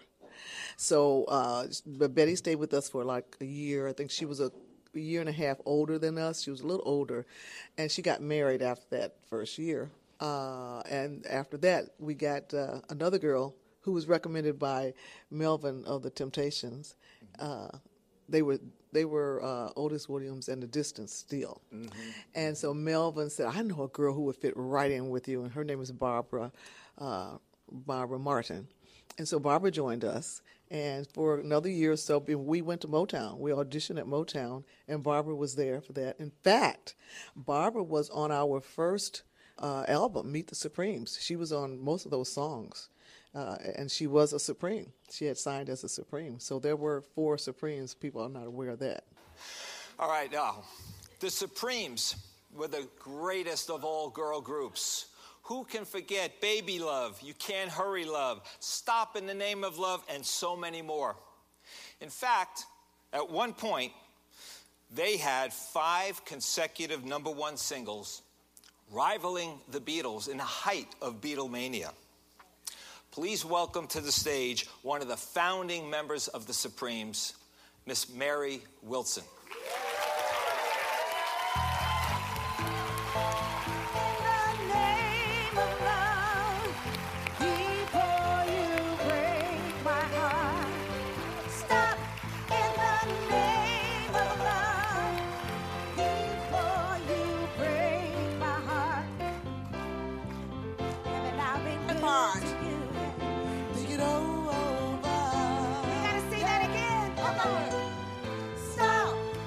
S8: So uh, Betty stayed with us for like a year. I think she was a, a year and a half older than us. She was a little older, and she got married after that first year. Uh, and after that, we got uh, another girl who was recommended by Melvin of the Temptations. Uh, they were they were uh, Otis Williams and The Distance still. Mm-hmm. And so Melvin said, I know a girl who would fit right in with you, and her name is Barbara, uh, Barbara Martin. And so Barbara joined us, and for another year or so, we went to Motown. We auditioned at Motown, and Barbara was there for that. In fact, Barbara was on our first uh, album, Meet the Supremes. She was on most of those songs, uh, and she was a Supreme. She had signed as a Supreme. So there were four Supremes. People are not aware of that.
S9: All right, now, the Supremes were the greatest of all girl groups. Who can forget Baby Love, You Can't Hurry Love, Stop in the Name of Love, and so many more? In fact, at one point, they had five consecutive number one singles, rivaling the Beatles in the height of Beatlemania. Please welcome to the stage one of the founding members of the Supremes, Miss Mary Wilson.
S2: Stop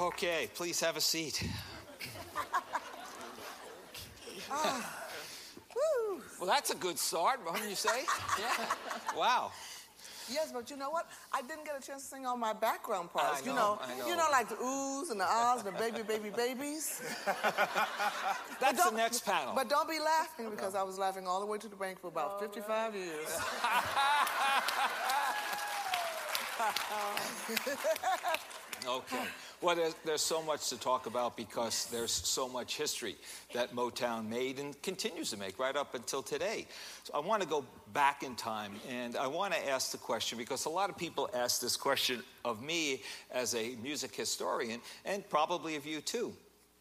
S9: Okay, please have a seat.
S8: Ah, woo.
S9: Well, that's a good start, wouldn't you say? Yeah. Wow.
S8: Yes, but you know what? I didn't get a chance to sing all my background parts.
S9: I
S8: you
S9: know,
S8: know,
S9: I know.
S8: you know, like the oohs and the ahs, the baby, baby, babies.
S9: That's the next panel.
S8: But don't be laughing, because I was laughing all the way to the bank for about fifty-five years.
S9: Okay. Well, there's, there's so much to talk about because there's so much history that Motown made and continues to make right up until today. So I want to go back in time, and I want to ask the question because a lot of people ask this question of me as a music historian, and probably of you too.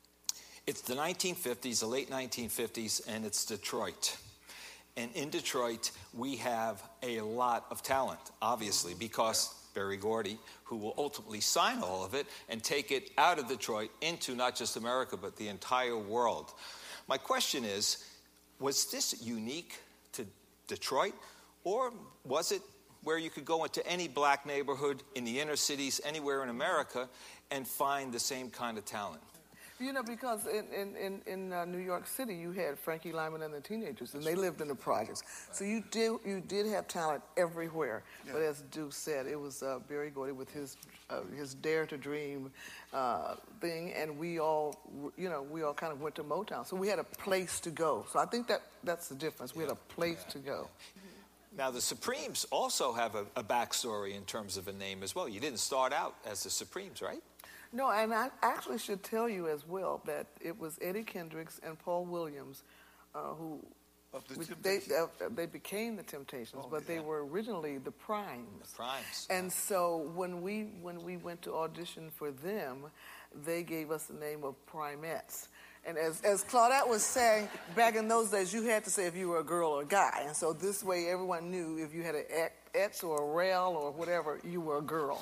S9: It's the nineteen fifties, the late nineteen fifties, and it's Detroit. And in Detroit, we have a lot of talent, obviously, because Berry Gordy, who will ultimately sign all of it and take it out of Detroit into not just America, but the entire world. My question is, was this unique to Detroit, or was it where you could go into any black neighborhood in the inner cities, anywhere in America, and find the same kind of talent?
S8: You know, because in, in, in, in uh, New York City, you had Frankie Lyman and the Teenagers, and they lived in the projects. So you did you did have talent everywhere. Yeah. But as Duke said, it was uh, Berry Gordy with his uh, his Dare to Dream uh, thing, and we all, you know, we all kind of went to Motown. So we had a place to go. So I think that that's the difference. We had a place to go.
S9: Now, the Supremes also have a, a backstory in terms of a name as well. You didn't start out as the Supremes, right?
S8: No, and I actually should tell you as well that it was Eddie Kendricks and Paul Williams uh, who
S6: of the
S8: we, they uh, they became the Temptations,
S6: oh,
S8: but
S6: yeah.
S8: they were originally the Primes.
S9: The Primes.
S8: And so when we when we went to audition for them, they gave us the name of Primettes. And as, as Claudette was saying, back in those days, you had to say if you were a girl or a guy. And so this way, everyone knew if you had an Etz or a Rel or whatever, you were a girl.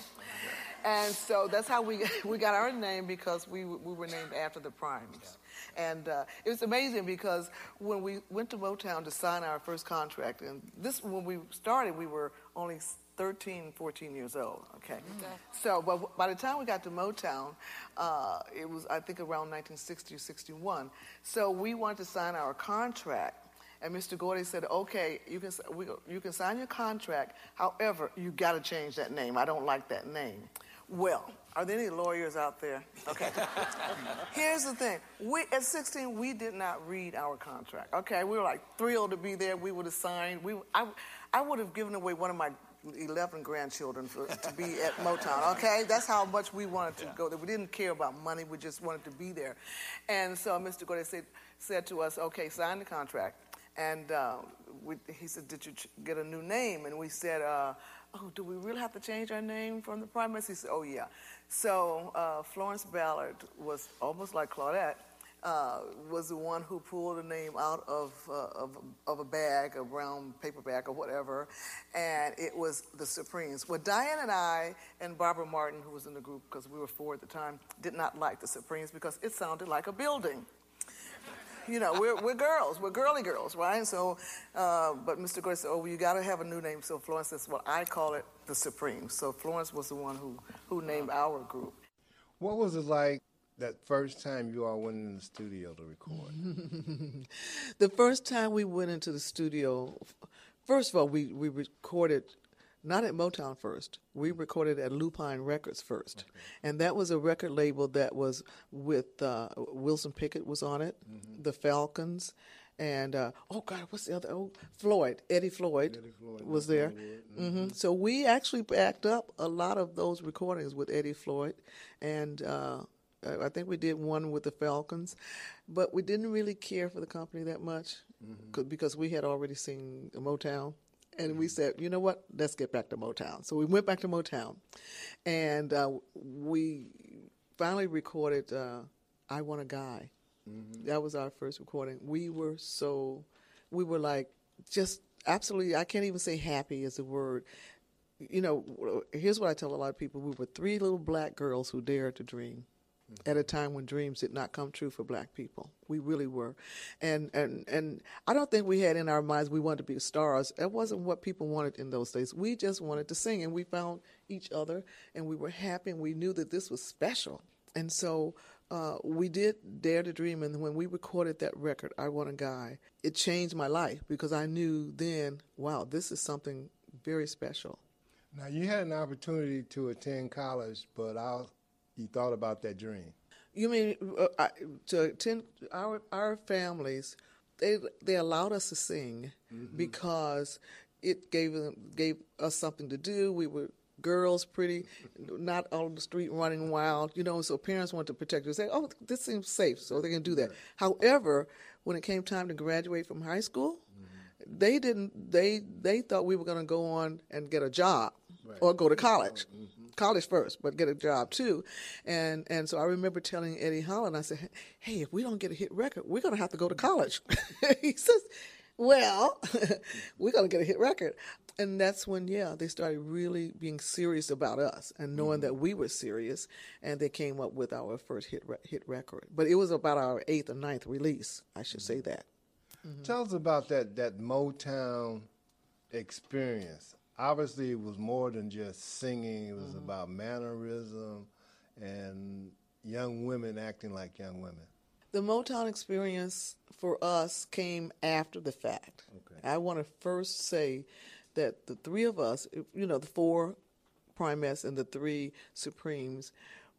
S8: And so that's how we we got our name, because we we were named after the Primes. And uh, it was amazing because when we went to Motown to sign our first contract, and this when we started, we were only thirteen, fourteen years old, okay? Mm-hmm. So but by the time we got to Motown, uh, it was, I think, around nineteen sixty or sixty-one. So we wanted to sign our contract. And Mister Gordy said, okay, you can we, you can sign your contract. However, you got to change that name. I don't like that name. Well, are there any lawyers out there? Okay. Here's the thing. We, at sixteen, we did not read our contract. Okay, we were like thrilled to be there. We would have signed. We, I, I would have given away one of my eleven grandchildren for, to be at Motown. Okay, that's how much we wanted to yeah. go there. We didn't care about money. We just wanted to be there. And so Mister Gordy said, said to us, okay, sign the contract. And uh, we, he said, did you ch- get a new name? And we said, uh, oh, do we really have to change our name from the Primaries? He said, oh, yeah. So uh, Florence Ballard was almost like Claudette, uh, was the one who pulled the name out of, uh, of, of a bag, a brown paper bag or whatever, and it was the Supremes. Well, Diane and I and Barbara Martin, who was in the group, because we were four at the time, did not like the Supremes because it sounded like a building. You know, we're we're girls, we're girly girls, right? And so, uh, but Mister Gordy said, oh, well, you got to have a new name. So Florence says, well, I call it the Supremes. So Florence was the one who, who named our group.
S6: What was it like that first time you all went in the studio to record?
S8: The first time we went into the studio, first of all, we, we recorded not at Motown first. We recorded at Lupine Records first. Okay. And that was a record label that was with, uh, Wilson Pickett was on it, mm-hmm. the Falcons, and, uh, oh, God, what's the other? Oh, Floyd, Eddie Floyd, Eddie Floyd was there. Mm-hmm. Mm-hmm. So we actually backed up a lot of those recordings with Eddie Floyd, and uh, I think we did one with the Falcons, but we didn't really care for the company that much mm-hmm. because we had already seen Motown. And we said, you know what, let's get back to Motown. So we went back to Motown, and uh, we finally recorded uh, I Want a Guy. Mm-hmm. That was our first recording. We were so, we were like, just absolutely, I can't even say happy is the word. You know, here's what I tell a lot of people. We were three little black girls who dared to dream. At a time when dreams did not come true for black people. We really were. And, and and I don't think we had in our minds we wanted to be stars. That wasn't what people wanted in those days. We just wanted to sing, and we found each other, and we were happy, and we knew that this was special. And so uh, we did Dare to Dream, and when we recorded that record, I Want a Guy, it changed my life because I knew then, wow, this is something very special.
S6: Now, you had an opportunity to attend college, but I, you thought about that dream.
S8: You mean uh, I, to attend our our families? They they allowed us to sing mm-hmm. because it gave them gave us something to do. We were girls, pretty, not on the street running wild, you know. So parents wanted to protect us. Say, oh, this seems safe, so they can do that. Right. However, when it came time to graduate from high school, mm-hmm. they didn't. They they thought we were going to go on and get a job right. or go to college. Mm-hmm. College first, but get a job too. And and so I remember telling Eddie Holland, I said, hey, if we don't get a hit record, we're going to have to go to college. He says, well, we're going to get a hit record. And that's when, yeah, they started really being serious about us and knowing mm-hmm. that we were serious, and they came up with our first hit re- hit record. But it was about our eighth or ninth release, I should mm-hmm. say that. Mm-hmm.
S6: Tell us about that, that Motown experience. Obviously, it was more than just singing. It was mm-hmm. about mannerism and young women acting like young women.
S8: The Motown experience for us came after the fact. Okay. I want to first say that the three of us, you know, the four Primettes and the three Supremes,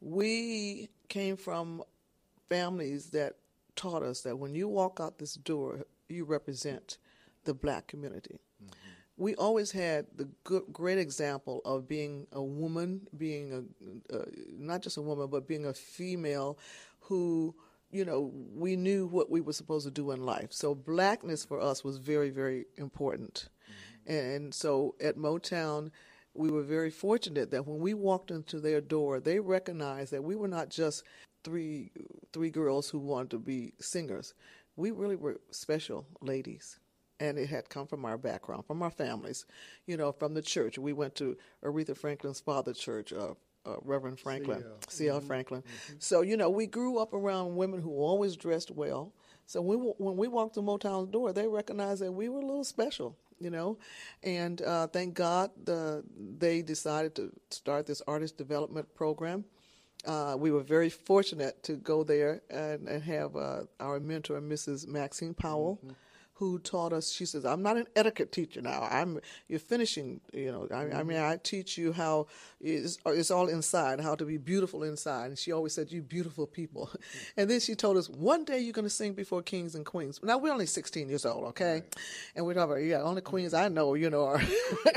S8: we came from families that taught us that when you walk out this door, you represent the black community. Mm-hmm. We always had the good, great example of being a woman, being a uh, not just a woman, but being a female who, you know, we knew what we were supposed to do in life. So blackness for us was very, very important. Mm-hmm. And so at Motown, we were very fortunate that when we walked into their door, they recognized that we were not just three three girls who wanted to be singers. We really were special ladies. And it had come from our background, from our families, you know, from the church. We went to Aretha Franklin's father church, uh, uh, Reverend Franklin, C L Mm-hmm. Franklin. Mm-hmm. So, you know, we grew up around women who always dressed well. So we, when we walked through Motown's door, they recognized that we were a little special, you know. And uh, thank God the, they decided to start this artist development program. Uh, we were very fortunate to go there and, and have uh, our mentor, Missus Maxine Powell, mm-hmm. who taught us. She says, I'm not an etiquette teacher now. I'm you're finishing, you know, I, I mean, I teach you how it's, it's all inside, how to be beautiful inside. And she always said, you beautiful people. And then she told us, one day you're going to sing before kings and queens. Now, we're only sixteen years old, okay? Right. And we're talking about, yeah, only queens I know, you know, are.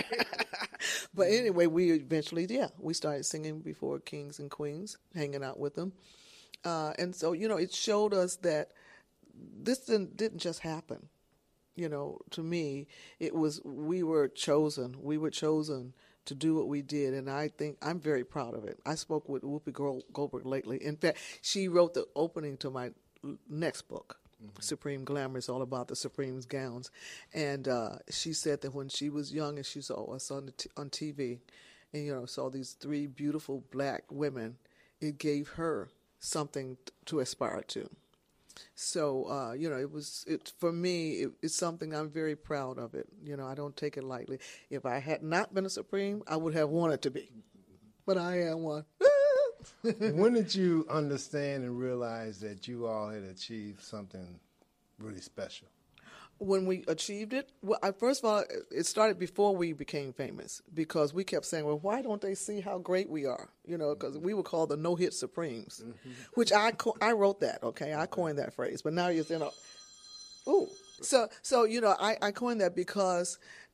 S8: But anyway, we eventually, yeah, we started singing before kings and queens, hanging out with them. Uh, and so, you know, it showed us that this didn't, didn't just happen. You know, to me, it was, we were chosen. We were chosen to do what we did, and I think I'm very proud of it. I spoke with Whoopi Goldberg lately. In fact, she wrote the opening to my next book, mm-hmm. Supreme Glamour. It's all about the Supreme's gowns. And uh, she said that when she was young and she saw us on, the t- on T V and, you know, saw these three beautiful black women, it gave her something t- to aspire to. So, uh, you know, it was, it for me, it, it's something I'm very proud of it. You know, I don't take it lightly. If I had not been a Supreme, I would have wanted to be. But I am one.
S6: When did you understand and realize that you all had achieved something really special?
S8: When we achieved it, well, I, first of all, it started before we became famous because we kept saying, well, why don't they see how great we are? You know, because we were called the No-Hit Supremes, mm-hmm. which I co- I wrote that, okay? I coined that phrase, but now it's in a, ooh. So, so you know, I, I coined that because,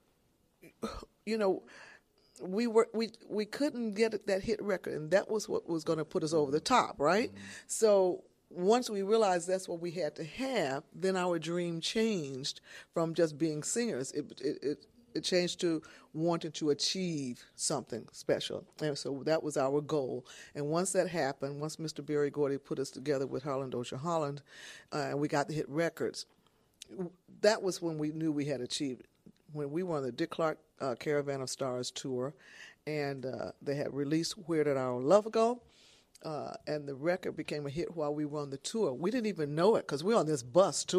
S8: you know, we were we we couldn't get that hit record, and that was what was going to put us over the top, right? Mm-hmm. So once we realized that's what we had to have, then our dream changed from just being singers. It it it, it changed to wanting to achieve something special, and so that was our goal. And once that happened, once Mister Berry Gordy put us together with Harlan Dozier Holland, uh, and we got the hit records, that was when we knew we had achieved it. When we were on the Dick Clark uh, Caravan of Stars tour, and uh, they had released Where Did Our Love Go? Uh, and the record became a hit while we were on the tour. We didn't even know it because we were on this bus tour,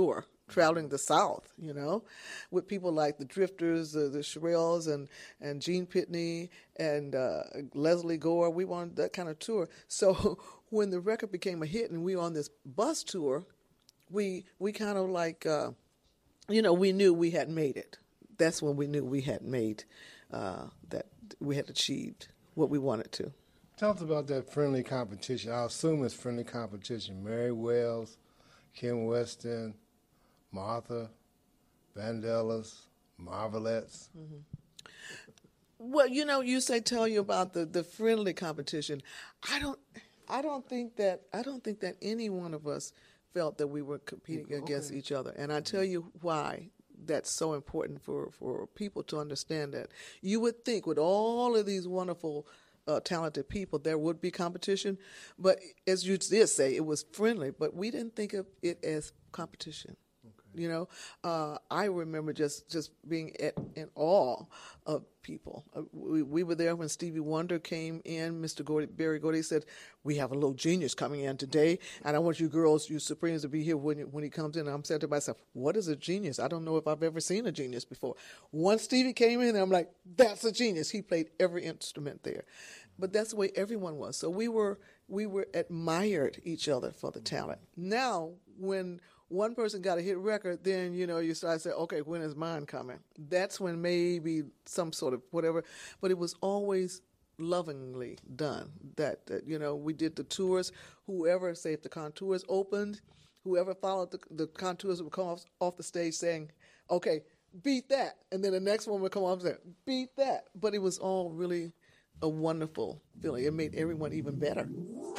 S8: traveling the South, you know, with people like the Drifters, uh, the Shirelles, and, and Gene Pitney, and uh, Leslie Gore. We wanted that kind of tour. So when the record became a hit and we were on this bus tour, we we kind of like, uh, you know, we knew we had made it. That's when we knew we had made, uh, that we had achieved what we wanted to.
S6: Tell us about that friendly competition. I assume it's friendly competition. Mary Wells, Kim Weston, Martha, Vandellas, Marvelettes.
S8: Mm-hmm. Well, you know, you say tell you about the, the friendly competition. I don't, I don't think that I don't think that any one of us felt that we were competing okay. against each other, and I tell you why. That's so important for, for people to understand that. You would think with all of these wonderful, uh, talented people, there would be competition. But as you did say, it was friendly, but we didn't think of it as competition. Okay. You know, uh, I remember just, just being at, in awe of people. Uh, we, we were there when Stevie Wonder came in. Mister Gordy, Barry Gordy said, "We have a little genius coming in today, and I want you girls, you Supremes, to be here when when he comes in." And I'm saying to myself, "What is a genius? I don't know if I've ever seen a genius before." Once Stevie came in, I'm like, "That's a genius." He played every instrument there, but that's the way everyone was. So we were we were admired each other for the talent. Now, when one person got a hit record, then, you know, you start saying, okay, when is mine coming? That's when maybe some sort of whatever. But it was always lovingly done. That, that you know, we did the tours. Whoever, say if the Contours opened, whoever followed the, the Contours would come off, off the stage saying, okay, beat that. And then the next one would come off and say, beat that. But it was all really a wonderful feeling. It made everyone even better.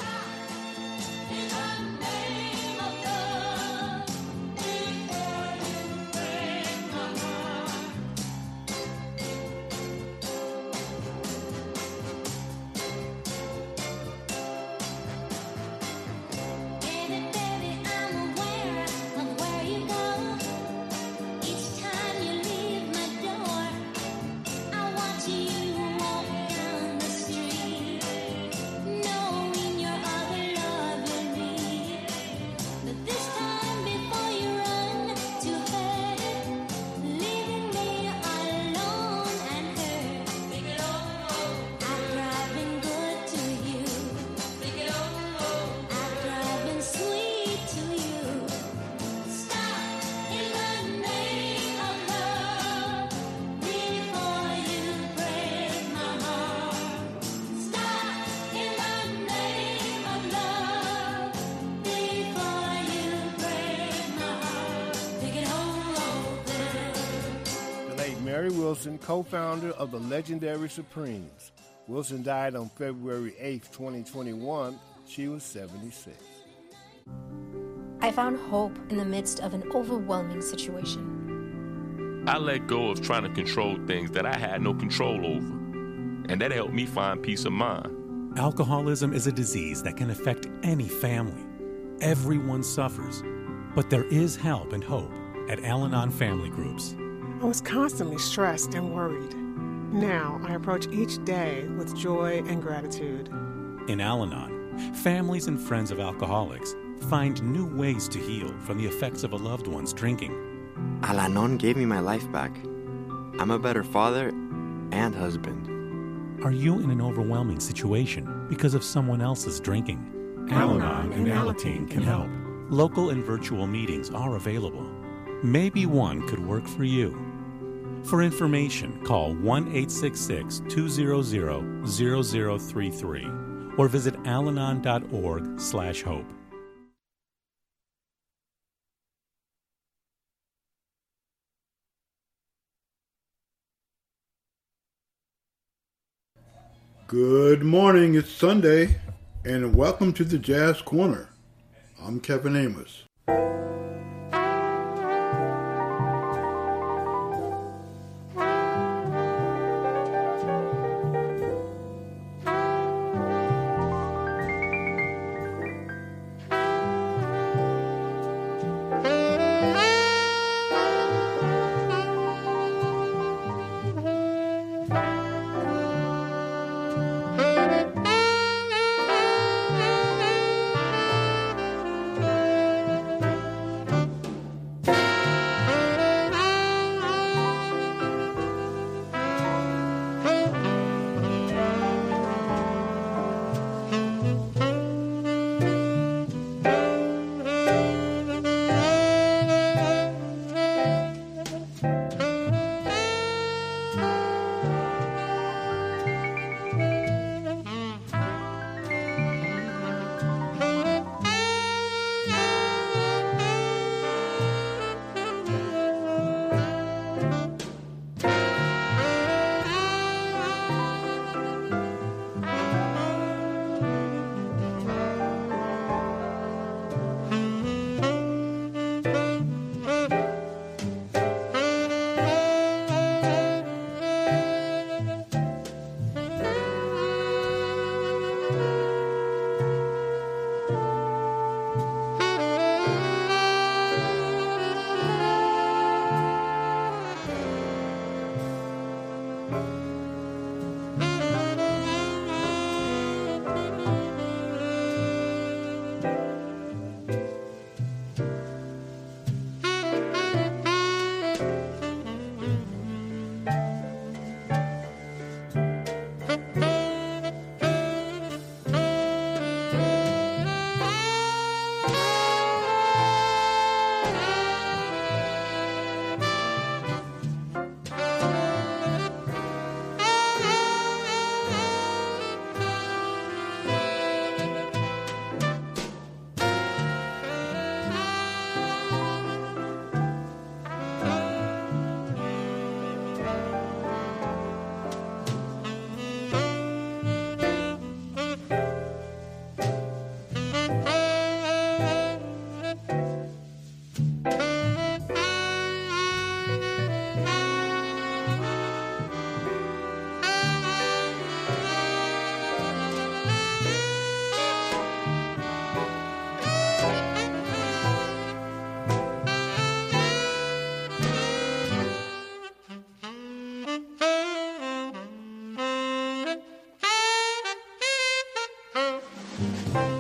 S6: Mary Wilson, co-founder of the legendary Supremes. Wilson died on February eighth, twenty twenty-one. She was seventy-six.
S10: I found hope in the midst of an overwhelming situation.
S11: I let go of trying to control things that I had no control over, and that helped me find peace of mind.
S12: Alcoholism is a disease that can affect any family. Everyone suffers, but there is help and hope at Al-Anon Family Groups.
S13: I was constantly stressed and worried. Now I approach each day with joy and gratitude.
S12: In Al-Anon, families and friends of alcoholics find new ways to heal from the effects of a loved one's drinking.
S14: Al-Anon gave me my life back. I'm a better father and husband.
S12: Are you in an overwhelming situation because of someone else's drinking? Al-Anon and Alateen can help. Local and virtual meetings are available. Maybe one could work for you. For information, call one eight six six, two zero zero, zero zero three three or visit alanon dot org slash hope.
S3: Good morning, it's Sunday, and welcome to the Jazz Corner. I'm Kevin Amos.
S2: Thank you.